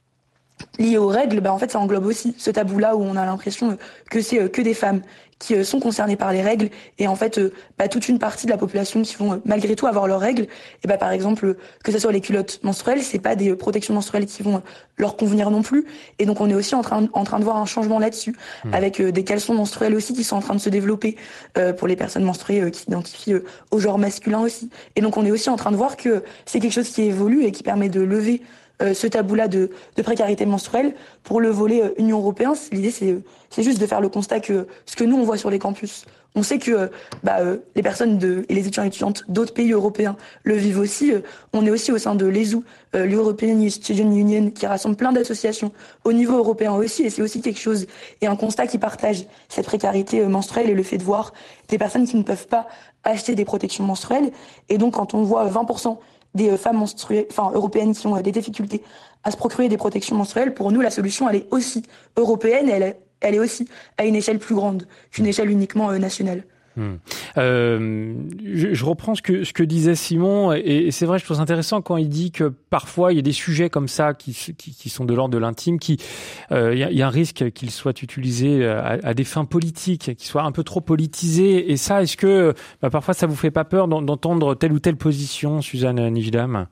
lié aux règles, bah en fait ça englobe aussi ce tabou-là où on a l'impression que c'est euh, que des femmes qui euh, sont concernées par les règles, et en fait euh, bah, toute une partie de la population qui vont euh, malgré tout avoir leurs règles. Et bah par exemple euh, que ce soit les culottes menstruelles, c'est pas des euh, protections menstruelles qui vont euh, leur convenir non plus. Et donc on est aussi en train en train de voir un changement là-dessus, mmh. avec euh, des caleçons menstruels aussi qui sont en train de se développer euh, pour les personnes menstruées euh, qui s'identifient euh, au genre masculin aussi. Et donc on est aussi en train de voir que c'est quelque chose qui évolue et qui permet de lever Euh, ce tabou-là de, de précarité menstruelle. Pour le volet euh, Union européen, l'idée c'est, euh, c'est juste de faire le constat que ce que nous on voit sur les campus, on sait que euh, bah, euh, les personnes de, et les étudiants et étudiantes d'autres pays européens le vivent aussi. Euh, on est aussi au sein de l'E S U, euh, l'European Student Union, qui rassemble plein d'associations au niveau européen aussi, et c'est aussi quelque chose et un constat qui partage cette précarité euh, menstruelle et le fait de voir des personnes qui ne peuvent pas acheter des protections menstruelles. Et donc quand on voit vingt pour cent des femmes menstruées, enfin européennes qui ont des difficultés à se procurer des protections menstruelles, pour nous la solution elle est aussi européenne, elle est, elle est aussi à une échelle plus grande qu'une échelle uniquement euh, nationale. Hum. Euh, je, je reprends ce que ce que disait Simon, et, et c'est vrai, je trouve intéressant quand il dit que parfois il y a des sujets comme ça qui qui, qui sont de l'ordre de l'intime, qui euh, il y a, il y a un risque qu'ils soient utilisés à, à des fins politiques, qu'ils soient un peu trop politisés. Et ça, est-ce que bah, parfois ça vous fait pas peur d'entendre telle ou telle position, Suzanne Nividam?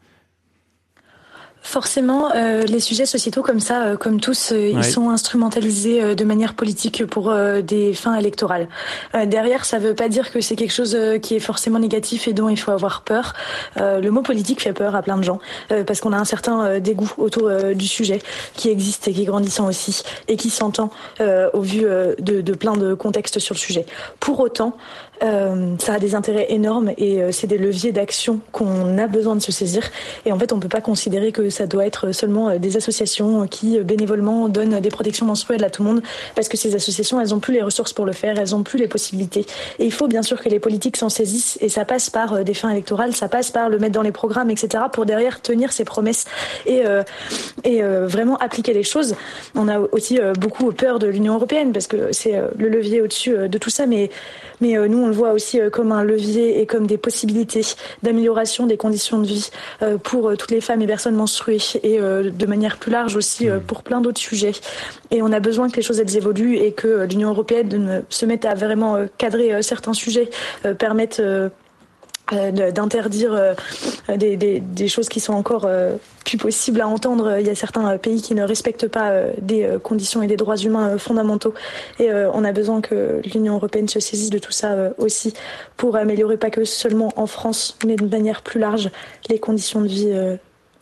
Forcément, euh, les sujets sociétaux comme ça, euh, comme tous, euh, ouais. ils sont instrumentalisés euh, de manière politique pour euh, des fins électorales. Euh, derrière, ça veut pas dire que c'est quelque chose euh, qui est forcément négatif et dont il faut avoir peur. Euh, le mot politique fait peur à plein de gens, euh, parce qu'on a un certain euh, dégoût autour euh, du sujet qui existe et qui est grandissant aussi, et qui s'entend euh, au vu euh, de, de plein de contextes sur le sujet. Pour autant, Euh, ça a des intérêts énormes et euh, c'est des leviers d'action qu'on a besoin de se saisir. Et en fait, on peut pas considérer que ça doit être seulement euh, des associations qui euh, bénévolement donnent des protections menstruelles à tout le monde, parce que ces associations, elles ont plus les ressources pour le faire, elles ont plus les possibilités. Et il faut bien sûr que les politiques s'en saisissent, et ça passe par euh, des fins électorales, ça passe par le mettre dans les programmes, et cetera, pour derrière tenir ses promesses et, euh, et euh, vraiment appliquer les choses. On a aussi euh, beaucoup peur de l'Union européenne, parce que c'est euh, le levier au-dessus euh, de tout ça, mais, mais euh, nous, on le voit aussi euh, comme un levier et comme des possibilités d'amélioration des conditions de vie euh, pour euh, toutes les femmes et personnes menstruées, et euh, de manière plus large aussi euh, pour plein d'autres sujets. Et on a besoin que les choses elles évoluent, et que euh, l'Union européenne se mette à vraiment euh, cadrer euh, certains sujets, euh, permettre euh, euh, d'interdire euh, des, des, des choses qui sont encore euh, plus possibles à entendre. Il y a certains pays qui ne respectent pas euh, des conditions et des droits humains euh, fondamentaux. Et euh, on a besoin que l'Union européenne se saisisse de tout ça euh, aussi pour améliorer, pas que seulement en France, mais de manière plus large, les conditions de vie euh,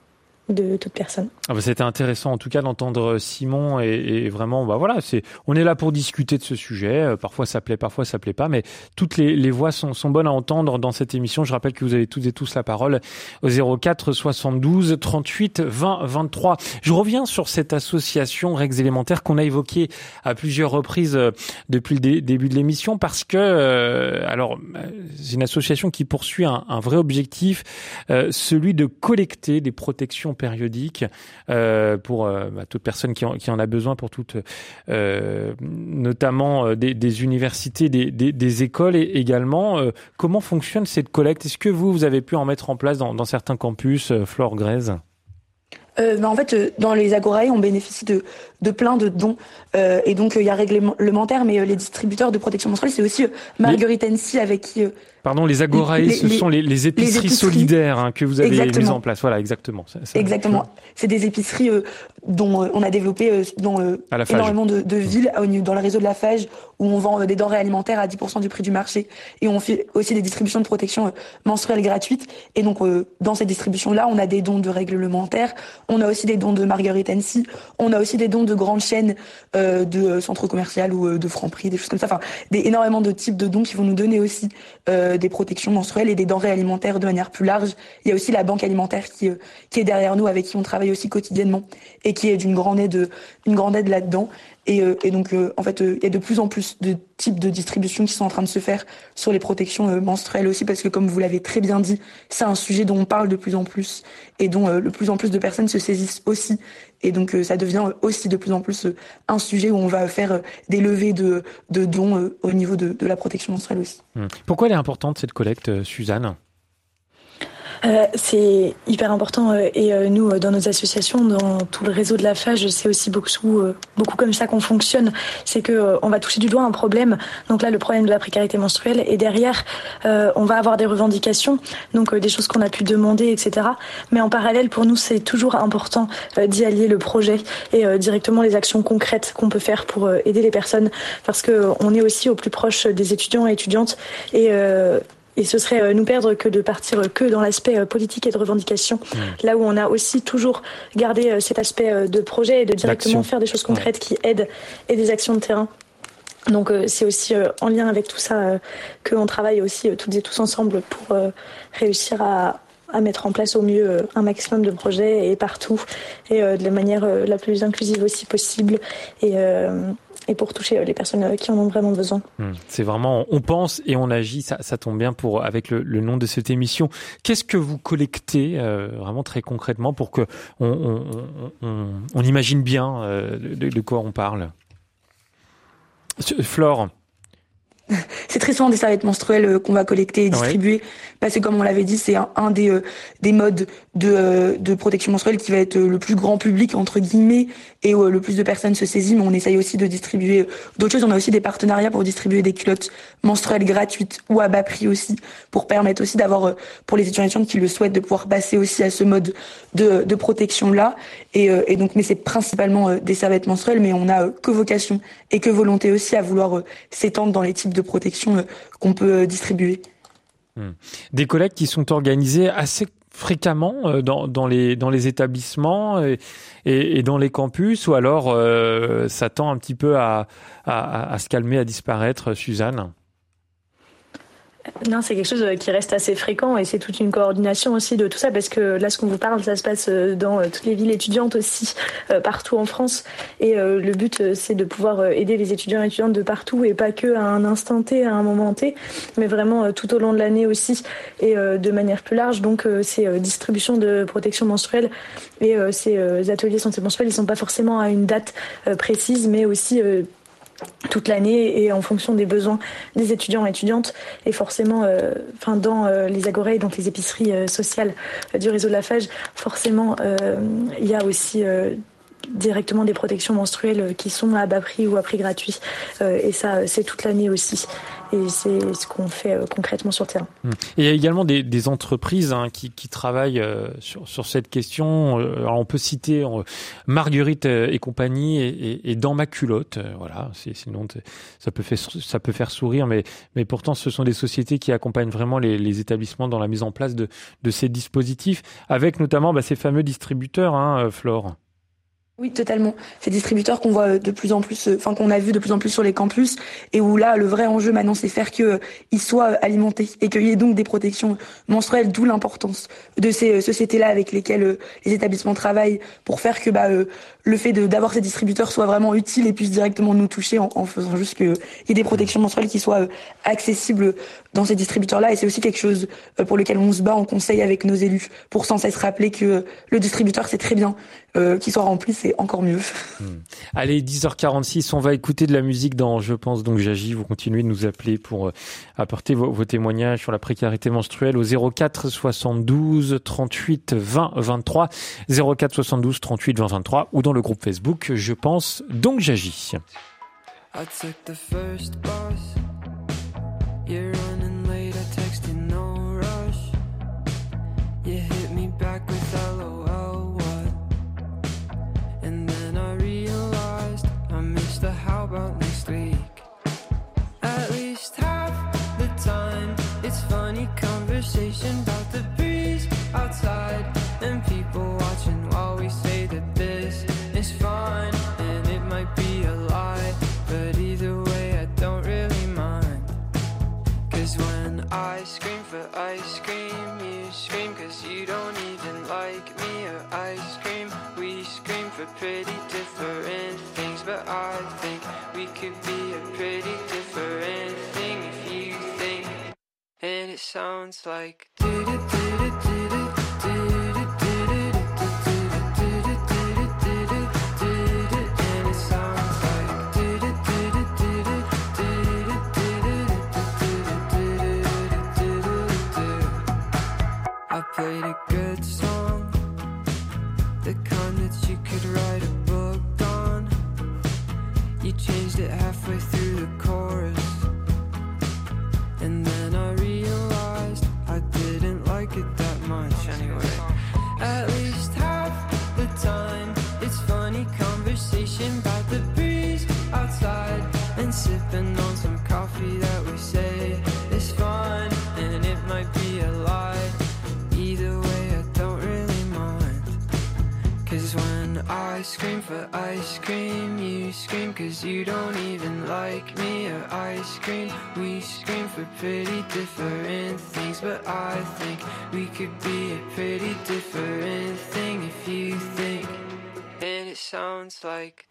de toute personne. Ah bah c'était intéressant en tout cas d'entendre Simon et, et vraiment bah voilà, c'est on est là pour discuter de ce sujet, parfois ça plaît, parfois ça plaît pas, mais toutes les, les voix sont, sont bonnes à entendre dans cette émission. Je rappelle que vous avez toutes et tous la parole au zéro quatre soixante-douze trente-huit vingt vingt-trois. Je reviens sur cette association Règles élémentaires qu'on a évoquée à plusieurs reprises depuis le dé, début de l'émission parce que euh, alors c'est une association qui poursuit un, un vrai objectif, euh, celui de collecter des protections périodiques euh, pour euh, bah, toute personne qui en, qui en a besoin, pour toutes, euh, notamment euh, des, des universités, des, des, des écoles et également. Euh, comment fonctionne cette collecte ? Est-ce que vous, vous avez pu en mettre en place dans, dans certains campus, euh, Flore Grèze ? Euh, bah en fait, euh, dans les Agorae, on bénéficie de, de plein de dons. Euh, et donc, il euh, y a réglementaire, mais euh, les distributeurs de protection menstruelle, c'est aussi euh, Marguerite Hensi avec qui... Euh, Pardon, les Agorae, les, ce les, sont les, les, épiceries les épiceries solidaires hein, que vous avez exactement. mises en place. Voilà, exactement. Ça, ça, exactement. Ça. C'est des épiceries euh, dont euh, on a développé euh, dans euh, énormément de, de villes, mmh. dans le réseau de la Fage, où on vend euh, des denrées alimentaires à dix pour cent du prix du marché. Et on fait aussi des distributions de protection euh, menstruelle gratuites. Et donc, euh, dans ces distributions-là, on a des dons de réglementaires. On a aussi des dons de Marguerite Hensi. On a aussi des dons de grandes chaînes euh, de euh, centres commerciaux ou euh, de Franprix, des choses comme ça. Enfin, des, énormément de types de dons qui vont nous donner aussi euh, des protections menstruelles et des denrées alimentaires de manière plus large. Il y a aussi la banque alimentaire qui, euh, qui est derrière nous, avec qui on travaille aussi quotidiennement et qui est d'une grande aide, une grande aide là-dedans. Et, euh, et donc, euh, en fait, euh, il y a de plus en plus de types de distributions qui sont en train de se faire sur les protections euh, menstruelles aussi, parce que comme vous l'avez très bien dit, c'est un sujet dont on parle de plus en plus et dont euh, de plus en plus de personnes se saisissent aussi. Et donc, euh, ça devient aussi de plus en plus euh, un sujet où on va faire euh, des levées de, de dons euh, au niveau de, de la protection menstruelle aussi. Pourquoi elle est importante, cette collecte, euh, Suzanne ? Euh, c'est hyper important euh, et euh, nous euh, dans nos associations, dans tout le réseau de la Fage, c'est aussi beaucoup euh, beaucoup comme ça qu'on fonctionne. C'est que euh, on va toucher du doigt un problème. Donc là, le problème de la précarité menstruelle, et derrière, euh, on va avoir des revendications, donc euh, des choses qu'on a pu demander, et cetera. Mais en parallèle, pour nous, c'est toujours important euh, d'y allier le projet et euh, directement les actions concrètes qu'on peut faire pour euh, aider les personnes, parce que euh, on est aussi au plus proche des étudiants et étudiantes et euh, Et ce serait nous perdre que de partir que dans l'aspect politique et de revendication, mmh. là où on a aussi toujours gardé cet aspect de projet et de directement L'action. faire des choses concrètes ouais. qui aident et des actions de terrain. Donc c'est aussi en lien avec tout ça qu'on travaille aussi toutes et tous ensemble pour réussir à, à mettre en place au mieux un maximum de projets et partout et de la manière la plus inclusive aussi possible et et pour toucher les personnes qui en ont vraiment besoin. C'est vraiment, on pense et on agit, ça, ça tombe bien pour, avec le, le nom de cette émission. Qu'est-ce que vous collectez euh, vraiment très concrètement pour que on, on, on, on imagine bien euh, de, de quoi on parle ? Flore ? C'est très souvent des serviettes menstruelles qu'on va collecter et distribuer, ouais. parce que comme on l'avait dit, c'est un, un des, euh, des modes de, euh, de protection menstruelle qui va être le plus grand public, entre guillemets, et où euh, le plus de personnes se saisissent, mais on essaye aussi de distribuer d'autres choses. On a aussi des partenariats pour distribuer des culottes menstruelles gratuites ou à bas prix aussi, pour permettre aussi d'avoir, euh, pour les étudiants qui le souhaitent, de pouvoir passer aussi à ce mode de, de protection-là. Et, euh, et donc, mais c'est principalement euh, des serviettes menstruelles, mais on a euh, que vocation et que volonté aussi à vouloir euh, s'étendre dans les types de protection euh, qu'on peut euh, distribuer. Des collectes qui sont organisées assez fréquemment euh, dans, dans, les, dans les établissements et, et, et dans les campus, ou alors euh, ça tend un petit peu à, à, à se calmer, à disparaître, Suzanne ? Non, c'est quelque chose qui reste assez fréquent et c'est toute une coordination aussi de tout ça, parce que là, ce qu'on vous parle, ça se passe dans toutes les villes étudiantes aussi, euh, partout en France. Et euh, le but, c'est de pouvoir aider les étudiants et étudiantes de partout et pas que à un instant T, à un moment T, mais vraiment euh, tout au long de l'année aussi et euh, de manière plus large. Donc, euh, ces euh, distributions de protection menstruelle et euh, ces euh, ateliers santé menstruelle, ils sont pas forcément à une date euh, précise, mais aussi euh, toute l'année et en fonction des besoins des étudiants et étudiantes, et forcément euh, enfin dans euh, les Agorae, donc les épiceries euh, sociales euh, du réseau de la Fage, forcément euh, il y a aussi euh, directement des protections menstruelles qui sont à bas prix ou à prix gratuit, euh, et ça c'est toute l'année aussi. et c'est ce qu'on fait euh, concrètement sur le terrain. Et il y a également des, des entreprises hein, qui, qui travaillent euh, sur, sur cette question. Alors on peut citer euh, Marguerite et compagnie et, et, et Dans ma culotte. Euh, voilà, c'est, sinon ça peut faire ça peut faire sourire, mais mais pourtant ce sont des sociétés qui accompagnent vraiment les, les établissements dans la mise en place de de ces dispositifs, avec notamment bah, ces fameux distributeurs, hein, Flore. Oui, totalement. Ces distributeurs qu'on voit de plus en plus, enfin qu'on a vu de plus en plus sur les campus, et où là, le vrai enjeu maintenant, c'est faire que euh, ils soient alimentés et qu'il y ait donc des protections menstruelles, d'où l'importance de ces sociétés-là avec lesquelles euh, les établissements travaillent pour faire que bah euh, le fait de, d'avoir ces distributeurs soit vraiment utile et puisse directement nous toucher en, en faisant juste qu'il y ait des protections menstruelles qui soient euh, accessibles dans ces distributeurs-là. Et c'est aussi quelque chose euh, pour lequel on se bat en conseil avec nos élus, pour sans cesse rappeler que euh, le distributeur, c'est très bien, euh, qu'il soit rempli, c'est encore mieux. Mmh. Allez, dix heures quarante-six, on va écouter de la musique dans Je pense donc j'agis. Vous continuez de nous appeler pour euh, apporter vos, vos témoignages sur la précarité menstruelle au zéro quatre soixante-douze trente-huit vingt vingt-trois, zéro quatre soixante-douze trente-huit vingt vingt-trois ou dans le groupe Facebook Je pense donc j'agis. I took the first bus. You're running late, I texted no rush. You hit me back with LOL, what? And then I realized I missed the how about next week. At least half the time it's funny conversation about the breeze outside and people watching while we say that this is fine. And it might be a lie, but either way I don't really mind. Cause when I scream for ice cream, you scream cause you don't even like me or ice cream. We scream for pretty different things, but I think we could be a pretty different thing if you think. And it sounds like I played a good song, the kind that you could write a book on. You changed it halfway through the chorus, and then I realized I didn't like it that much anyway. At least half the time it's funny conversation about the breeze outside and sipping on some coffee that we say is fine, and it might be a lie. Either way I don't really mind. Cause when I scream for ice cream, you scream cause you don't even like me or ice cream. We scream for pretty different things, but I think we could be a pretty different thing if you think. And it sounds like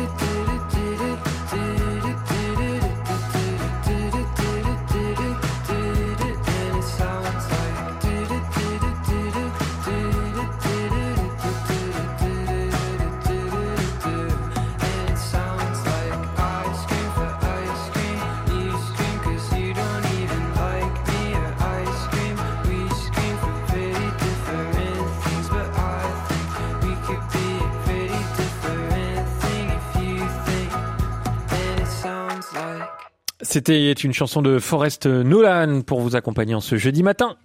C'était une chanson de Forrest Nolan pour vous accompagner en ce jeudi matin.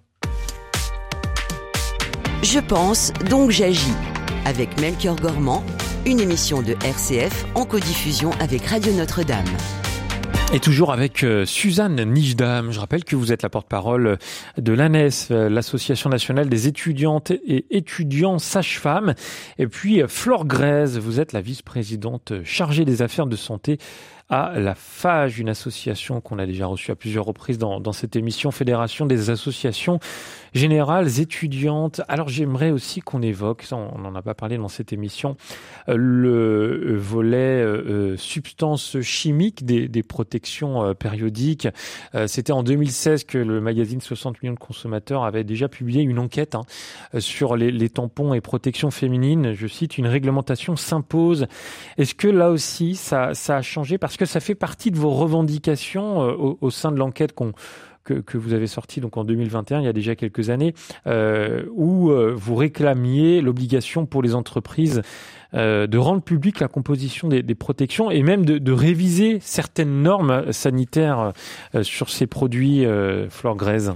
Je pense donc j'agis avec Melchior Gormand, une émission de R C F en codiffusion avec Radio Notre-Dame. Et toujours avec euh, Suzanne Nijdam. Je rappelle que vous êtes la porte-parole de l'A N E S, euh, l'Association nationale des étudiantes et étudiants sages-femmes. Et puis euh, Flore Grèze, vous êtes la vice-présidente chargée des affaires de santé à la FAGE, une association qu'on a déjà reçue à plusieurs reprises dans, dans cette émission, Fédération des associations générales étudiantes. Alors j'aimerais aussi qu'on évoque, ça on n'en a pas parlé dans cette émission, le volet euh, substances chimiques des, des protections euh, périodiques. Euh, c'était en deux mille seize que le magazine soixante millions de consommateurs avait déjà publié une enquête hein, sur les, les tampons et protections féminines. Je cite, une réglementation s'impose. Est-ce que là aussi ça, ça a changé parce que ça fait partie de vos revendications euh, au, au sein de l'enquête qu'on que, que vous avez sorti donc en deux mille vingt et un, il y a déjà quelques années, euh, où euh, vous réclamiez l'obligation pour les entreprises euh, de rendre publique la composition des, des protections et même de, de réviser certaines normes sanitaires euh, sur ces produits, euh, Flore Grèze.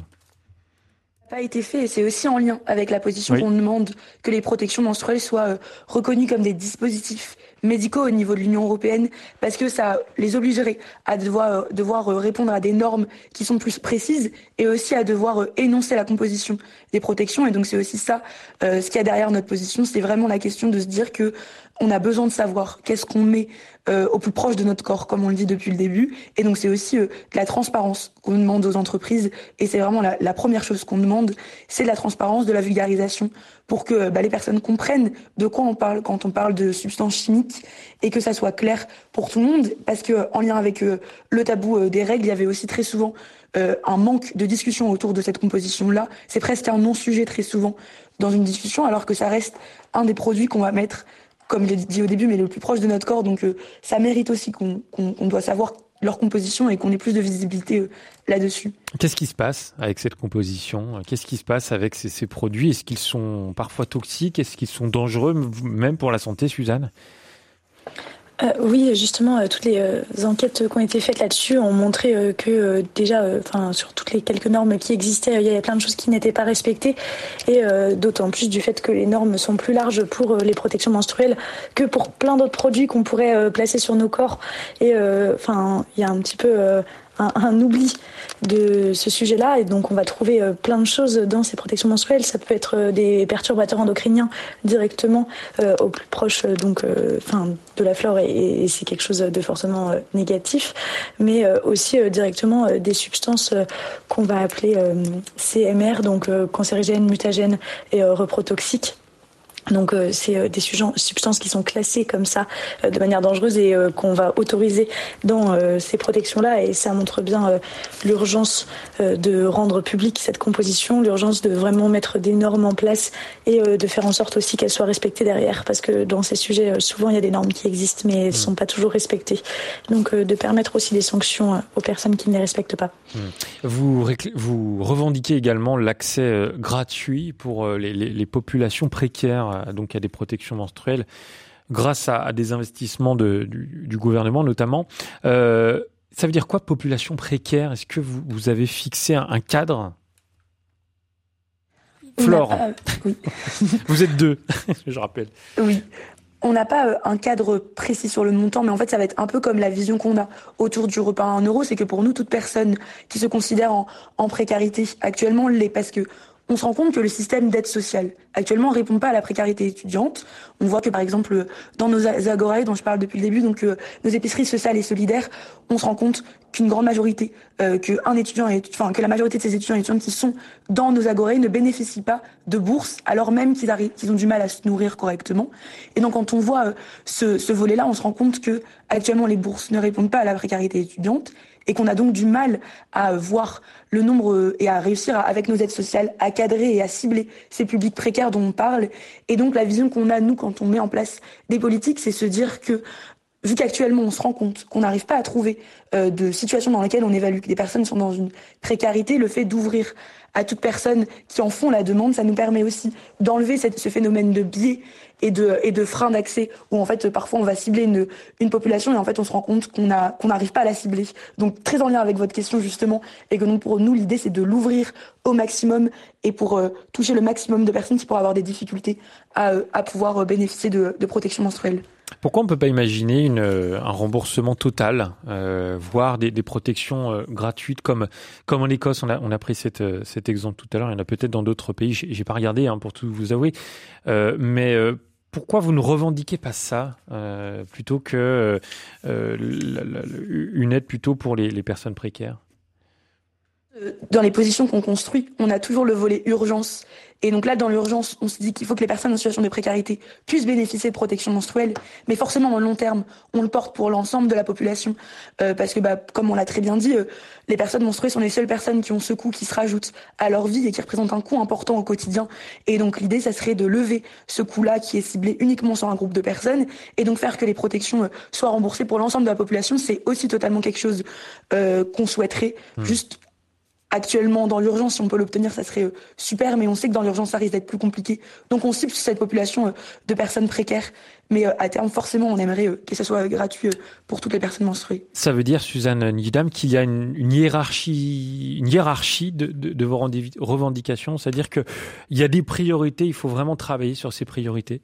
Pas été fait et c'est aussi en lien avec la position oui. qu'on demande que les protections menstruelles soient euh, reconnues comme des dispositifs médicaux au niveau de l'Union européenne parce que ça les obligerait à devoir, euh, devoir euh, répondre à des normes qui sont plus précises et aussi à devoir euh, énoncer la composition des protections et donc c'est aussi ça euh, ce qu'il y a derrière notre position, c'est vraiment la question de se dire que on a besoin de savoir qu'est-ce qu'on met euh, au plus proche de notre corps, comme on le dit depuis le début. Et donc, c'est aussi euh, de la transparence qu'on demande aux entreprises. Et c'est vraiment la, la première chose qu'on demande, c'est de la transparence, de la vulgarisation, pour que bah, les personnes comprennent de quoi on parle quand on parle de substances chimiques et que ça soit clair pour tout le monde. Parce que en lien avec euh, le tabou euh, des règles, il y avait aussi très souvent euh, un manque de discussion autour de cette composition-là. C'est presque un non-sujet très souvent dans une discussion, alors que ça reste un des produits qu'on va mettre comme je l'ai dit au début, mais le plus proche de notre corps. Donc euh, ça mérite aussi qu'on, qu'on, qu'on doit savoir leur composition et qu'on ait plus de visibilité euh, là-dessus. Qu'est-ce qui se passe avec cette composition ? Qu'est-ce qui se passe avec ces, ces produits ? Est-ce qu'ils sont parfois toxiques ? Est-ce qu'ils sont dangereux, même pour la santé, Suzanne ? Euh, oui, justement, euh, toutes les euh, enquêtes qui ont été faites là-dessus ont montré euh, que euh, déjà, enfin, euh, sur toutes les quelques normes qui existaient, il y avait plein de choses qui n'étaient pas respectées, et euh, d'autant plus du fait que les normes sont plus larges pour euh, les protections menstruelles que pour plein d'autres produits qu'on pourrait euh, placer sur nos corps. Et enfin, euh, il y a un petit peu euh, un, un oubli de ce sujet-là, et donc on va trouver euh, plein de choses dans ces protections menstruelles. Ça peut être euh, des perturbateurs endocriniens directement euh, au plus proche euh, donc enfin euh, de la flore, et, et c'est quelque chose de fortement euh, négatif, mais euh, aussi euh, directement euh, des substances euh, qu'on va appeler euh, C M R, donc euh, cancérigènes, mutagènes et euh, reprotoxiques. Donc euh, c'est euh, des substances qui sont classées comme ça euh, de manière dangereuse et euh, qu'on va autoriser dans euh, ces protections-là, et ça montre bien euh, l'urgence euh, de rendre publique cette composition, l'urgence de vraiment mettre des normes en place et euh, de faire en sorte aussi qu'elles soient respectées derrière, parce que dans ces sujets, euh, souvent il y a des normes qui existent mais elles ne sont pas toujours respectées. Donc euh, de permettre aussi des sanctions euh, aux personnes qui ne les respectent pas. Vous, récl- vous revendiquez également l'accès euh, gratuit pour euh, les, les, les populations précaires donc à des protections menstruelles, grâce à, à des investissements de, du, du gouvernement notamment. Euh, ça veut dire quoi, population précaire ? Est-ce que vous, vous avez fixé un, un cadre ? Flore, pas, euh, oui. Vous êtes deux, je rappelle. Oui. On n'a pas euh, un cadre précis sur le montant, mais en fait, ça va être un peu comme la vision qu'on a autour du repas à un euro. C'est que pour nous, toute personne qui se considère en, en précarité actuellement l'est, parce que on se rend compte que le système d'aide sociale actuellement ne répond pas à la précarité étudiante. On voit que par exemple dans nos agorae dont je parle depuis le début, donc euh, nos épiceries sociales et solidaires, on se rend compte qu'une grande majorité, euh, que un étudiant, et, enfin que la majorité de ces étudiants et étudiantes qui sont dans nos agorae ne bénéficient pas de bourses, alors même qu'ils arrivent, qu'ils ont du mal à se nourrir correctement. Et donc quand on voit euh, ce, ce volet-là, on se rend compte que actuellement les bourses ne répondent pas à la précarité étudiante, et qu'on a donc du mal à voir le nombre et à réussir à, avec nos aides sociales à cadrer et à cibler ces publics précaires dont on parle. Et donc la vision qu'on a, nous, quand on met en place des politiques, c'est se dire que, vu qu'actuellement on se rend compte qu'on n'arrive pas à trouver euh, de situations dans lesquelles on évalue que des personnes sont dans une précarité, le fait d'ouvrir à toute personne qui en font la demande, ça nous permet aussi d'enlever cette, ce phénomène de biais et de, et de frein d'accès, où en fait parfois on va cibler une, une population et en fait on se rend compte qu'on a, qu'on n'arrive pas à la cibler. Donc très en lien avec votre question justement, et que donc pour nous l'idée c'est de l'ouvrir au maximum et pour euh, toucher le maximum de personnes qui pourraient avoir des difficultés à, à pouvoir euh, bénéficier de, de protection menstruelle. Pourquoi on ne peut pas imaginer une, un remboursement total, euh, voire des, des protections euh, gratuites comme, comme en Écosse? On a, on a pris cette, cet exemple tout à l'heure, il y en a peut-être dans d'autres pays, j'ai, j'ai pas regardé hein, pour tout vous avouer, euh, mais euh, pourquoi vous ne revendiquez pas ça euh, plutôt que euh, la, la, une aide plutôt pour les, les personnes précaires? Dans les positions qu'on construit, on a toujours le volet urgence. Et donc là, dans l'urgence, on se dit qu'il faut que les personnes en situation de précarité puissent bénéficier de protection menstruelle. Mais forcément, dans le long terme, on le porte pour l'ensemble de la population. Euh, parce que, bah, comme on l'a très bien dit, euh, les personnes menstruées sont les seules personnes qui ont ce coût qui se rajoute à leur vie et qui représentent un coût important au quotidien. Et donc l'idée, ça serait de lever ce coût-là qui est ciblé uniquement sur un groupe de personnes et donc faire que les protections euh, soient remboursées pour l'ensemble de la population. C'est aussi totalement quelque chose euh, qu'on souhaiterait. Mmh. Juste actuellement dans l'urgence, si on peut l'obtenir, ça serait euh, super, mais on sait que dans l'urgence, ça risque d'être plus compliqué. Donc on cible sur cette population euh, de personnes précaires, mais euh, à terme, forcément, on aimerait euh, que ça soit gratuit euh, pour toutes les personnes menstruées. Ça veut dire, Suzanne Nijdam, qu'il y a une, une hiérarchie, une hiérarchie de, de, de vos revendications, c'est-à-dire qu'il y a des priorités, il faut vraiment travailler sur ces priorités.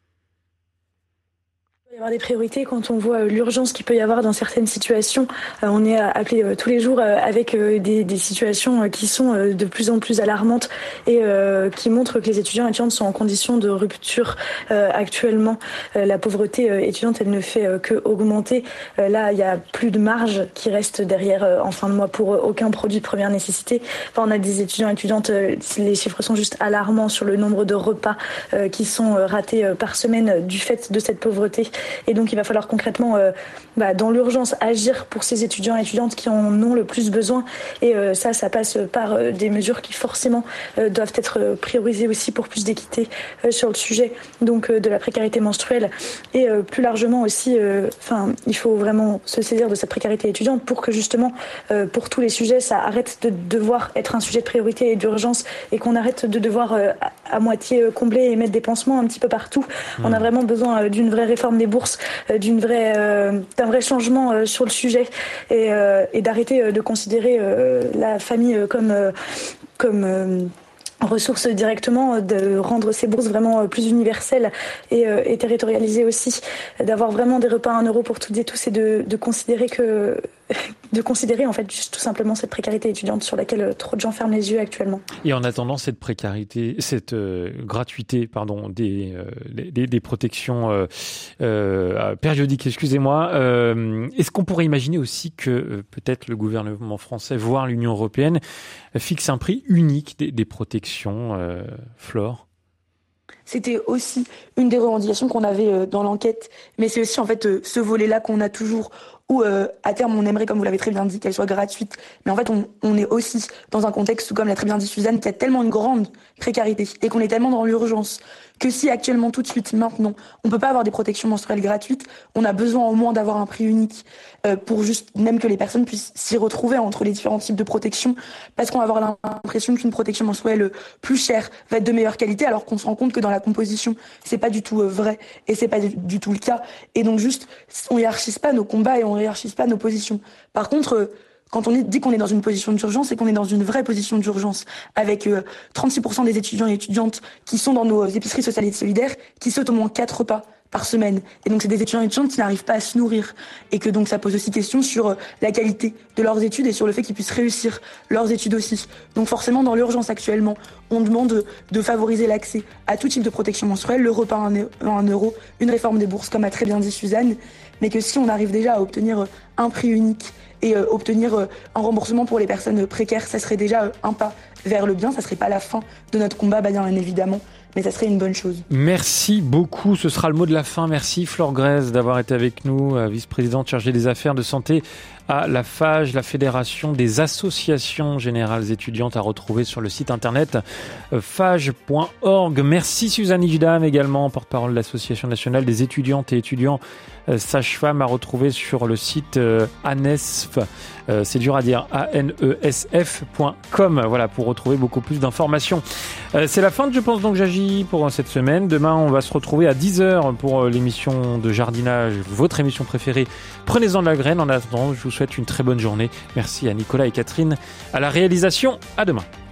Il y avoir des priorités quand on voit l'urgence qu'il peut y avoir dans certaines situations. Euh, on est appelé euh, tous les jours euh, avec euh, des, des situations euh, qui sont euh, de plus en plus alarmantes et euh, qui montrent que les étudiants et étudiantes sont en condition de rupture euh, actuellement. Euh, la pauvreté euh, étudiante, elle ne fait euh, que augmenter. Euh, là, il y a plus de marge qui reste derrière euh, en fin de mois pour euh, aucun produit de première nécessité. Enfin, on a des étudiants et étudiantes, euh, les chiffres sont juste alarmants sur le nombre de repas euh, qui sont euh, ratés euh, par semaine euh, du fait de cette pauvreté. Et donc, il va falloir concrètement, euh, bah, dans l'urgence, agir pour ces étudiants et étudiantes qui en ont le plus besoin. Et euh, ça, ça passe par euh, des mesures qui, forcément, euh, doivent être euh, priorisées aussi pour plus d'équité euh, sur le sujet donc euh, de la précarité menstruelle. Et euh, plus largement aussi, enfin, euh, il faut vraiment se saisir de cette précarité étudiante pour que, justement, euh, pour tous les sujets, ça arrête de devoir être un sujet de priorité et d'urgence et qu'on arrête de devoir euh, à, à moitié combler et mettre des pansements un petit peu partout. Mmh. On a vraiment besoin euh, d'une vraie réforme des bourses, d'une vraie, euh, d'un vrai changement euh, sur le sujet et, euh, et d'arrêter euh, de considérer euh, la famille euh, comme, euh, comme euh, ressource directement, de rendre ces bourses vraiment plus universelles et, euh, et territorialisées aussi, d'avoir vraiment des repas à un euro pour toutes et tous et de, de considérer que de considérer en fait juste tout simplement cette précarité étudiante sur laquelle trop de gens ferment les yeux actuellement. Et en attendant cette précarité, cette euh, gratuité, pardon, des euh, des, des protections euh, euh, périodiques, excusez-moi, euh, est-ce qu'on pourrait imaginer aussi que euh, peut-être le gouvernement français, voire l'Union européenne, fixe un prix unique des, des protections, euh, Flore ? C'était aussi une des revendications qu'on avait dans l'enquête, mais c'est aussi en fait ce volet-là qu'on a toujours, où euh, à terme on aimerait, comme vous l'avez très bien dit, qu'elle soit gratuite, mais en fait on, on est aussi dans un contexte où, comme l'a très bien dit Suzanne, qu'il y a tellement une grande précarité et qu'on est tellement dans l'urgence que si actuellement, tout de suite, maintenant, on peut pas avoir des protections menstruelles gratuites, on a besoin au moins d'avoir un prix unique euh, pour juste même que les personnes puissent s'y retrouver entre les différents types de protections, parce qu'on va avoir l'impression qu'une protection menstruelle plus chère va être de meilleure qualité, alors qu'on se rend compte que dans la composition, c'est pas du tout euh, vrai et c'est pas du, du tout le cas. Et donc juste, on hiérarchise pas nos combats et on hiérarchise pas nos positions. Par contre, euh, quand on dit qu'on est dans une position d'urgence, c'est qu'on est dans une vraie position d'urgence, avec euh, trente-six pour cent des étudiants et étudiantes qui sont dans nos épiceries sociales et solidaires, qui sautent au moins quatre repas par semaine. Et donc c'est des étudiants et étudiantes qui n'arrivent pas à se nourrir. Et que donc ça pose aussi question sur euh, la qualité de leurs études et sur le fait qu'ils puissent réussir leurs études aussi. Donc forcément, dans l'urgence actuellement, on demande de, de favoriser l'accès à tout type de protection menstruelle, le repas à un euro, une réforme des bourses, comme a très bien dit Suzanne, mais que si on arrive déjà à obtenir un prix unique et euh, obtenir euh, un remboursement pour les personnes précaires, ça serait déjà euh, un pas vers le bien, ça serait pas la fin de notre combat, bah, bien évidemment, mais ça serait une bonne chose. Merci beaucoup, ce sera le mot de la fin. Merci Flore Grèze d'avoir été avec nous, vice-présidente chargée des affaires de santé à la FAGE, la Fédération des associations générales étudiantes, à retrouver sur le site internet fage point org. Merci Suzanne Nijdam également, porte-parole de l'Association nationale des étudiantes et étudiants sages-femmes, à retrouver sur le site euh, anesf, euh, c'est dur à dire, A N E S F point com, voilà, pour retrouver beaucoup plus d'informations. Euh, c'est la fin de Je pense donc j'agis pour cette semaine. Demain, on va se retrouver à dix heures pour l'émission de jardinage, votre émission préférée. Prenez-en de la graine. En attendant, je vous souhaite une très bonne journée. Merci à Nicolas et Catherine à la réalisation. À demain.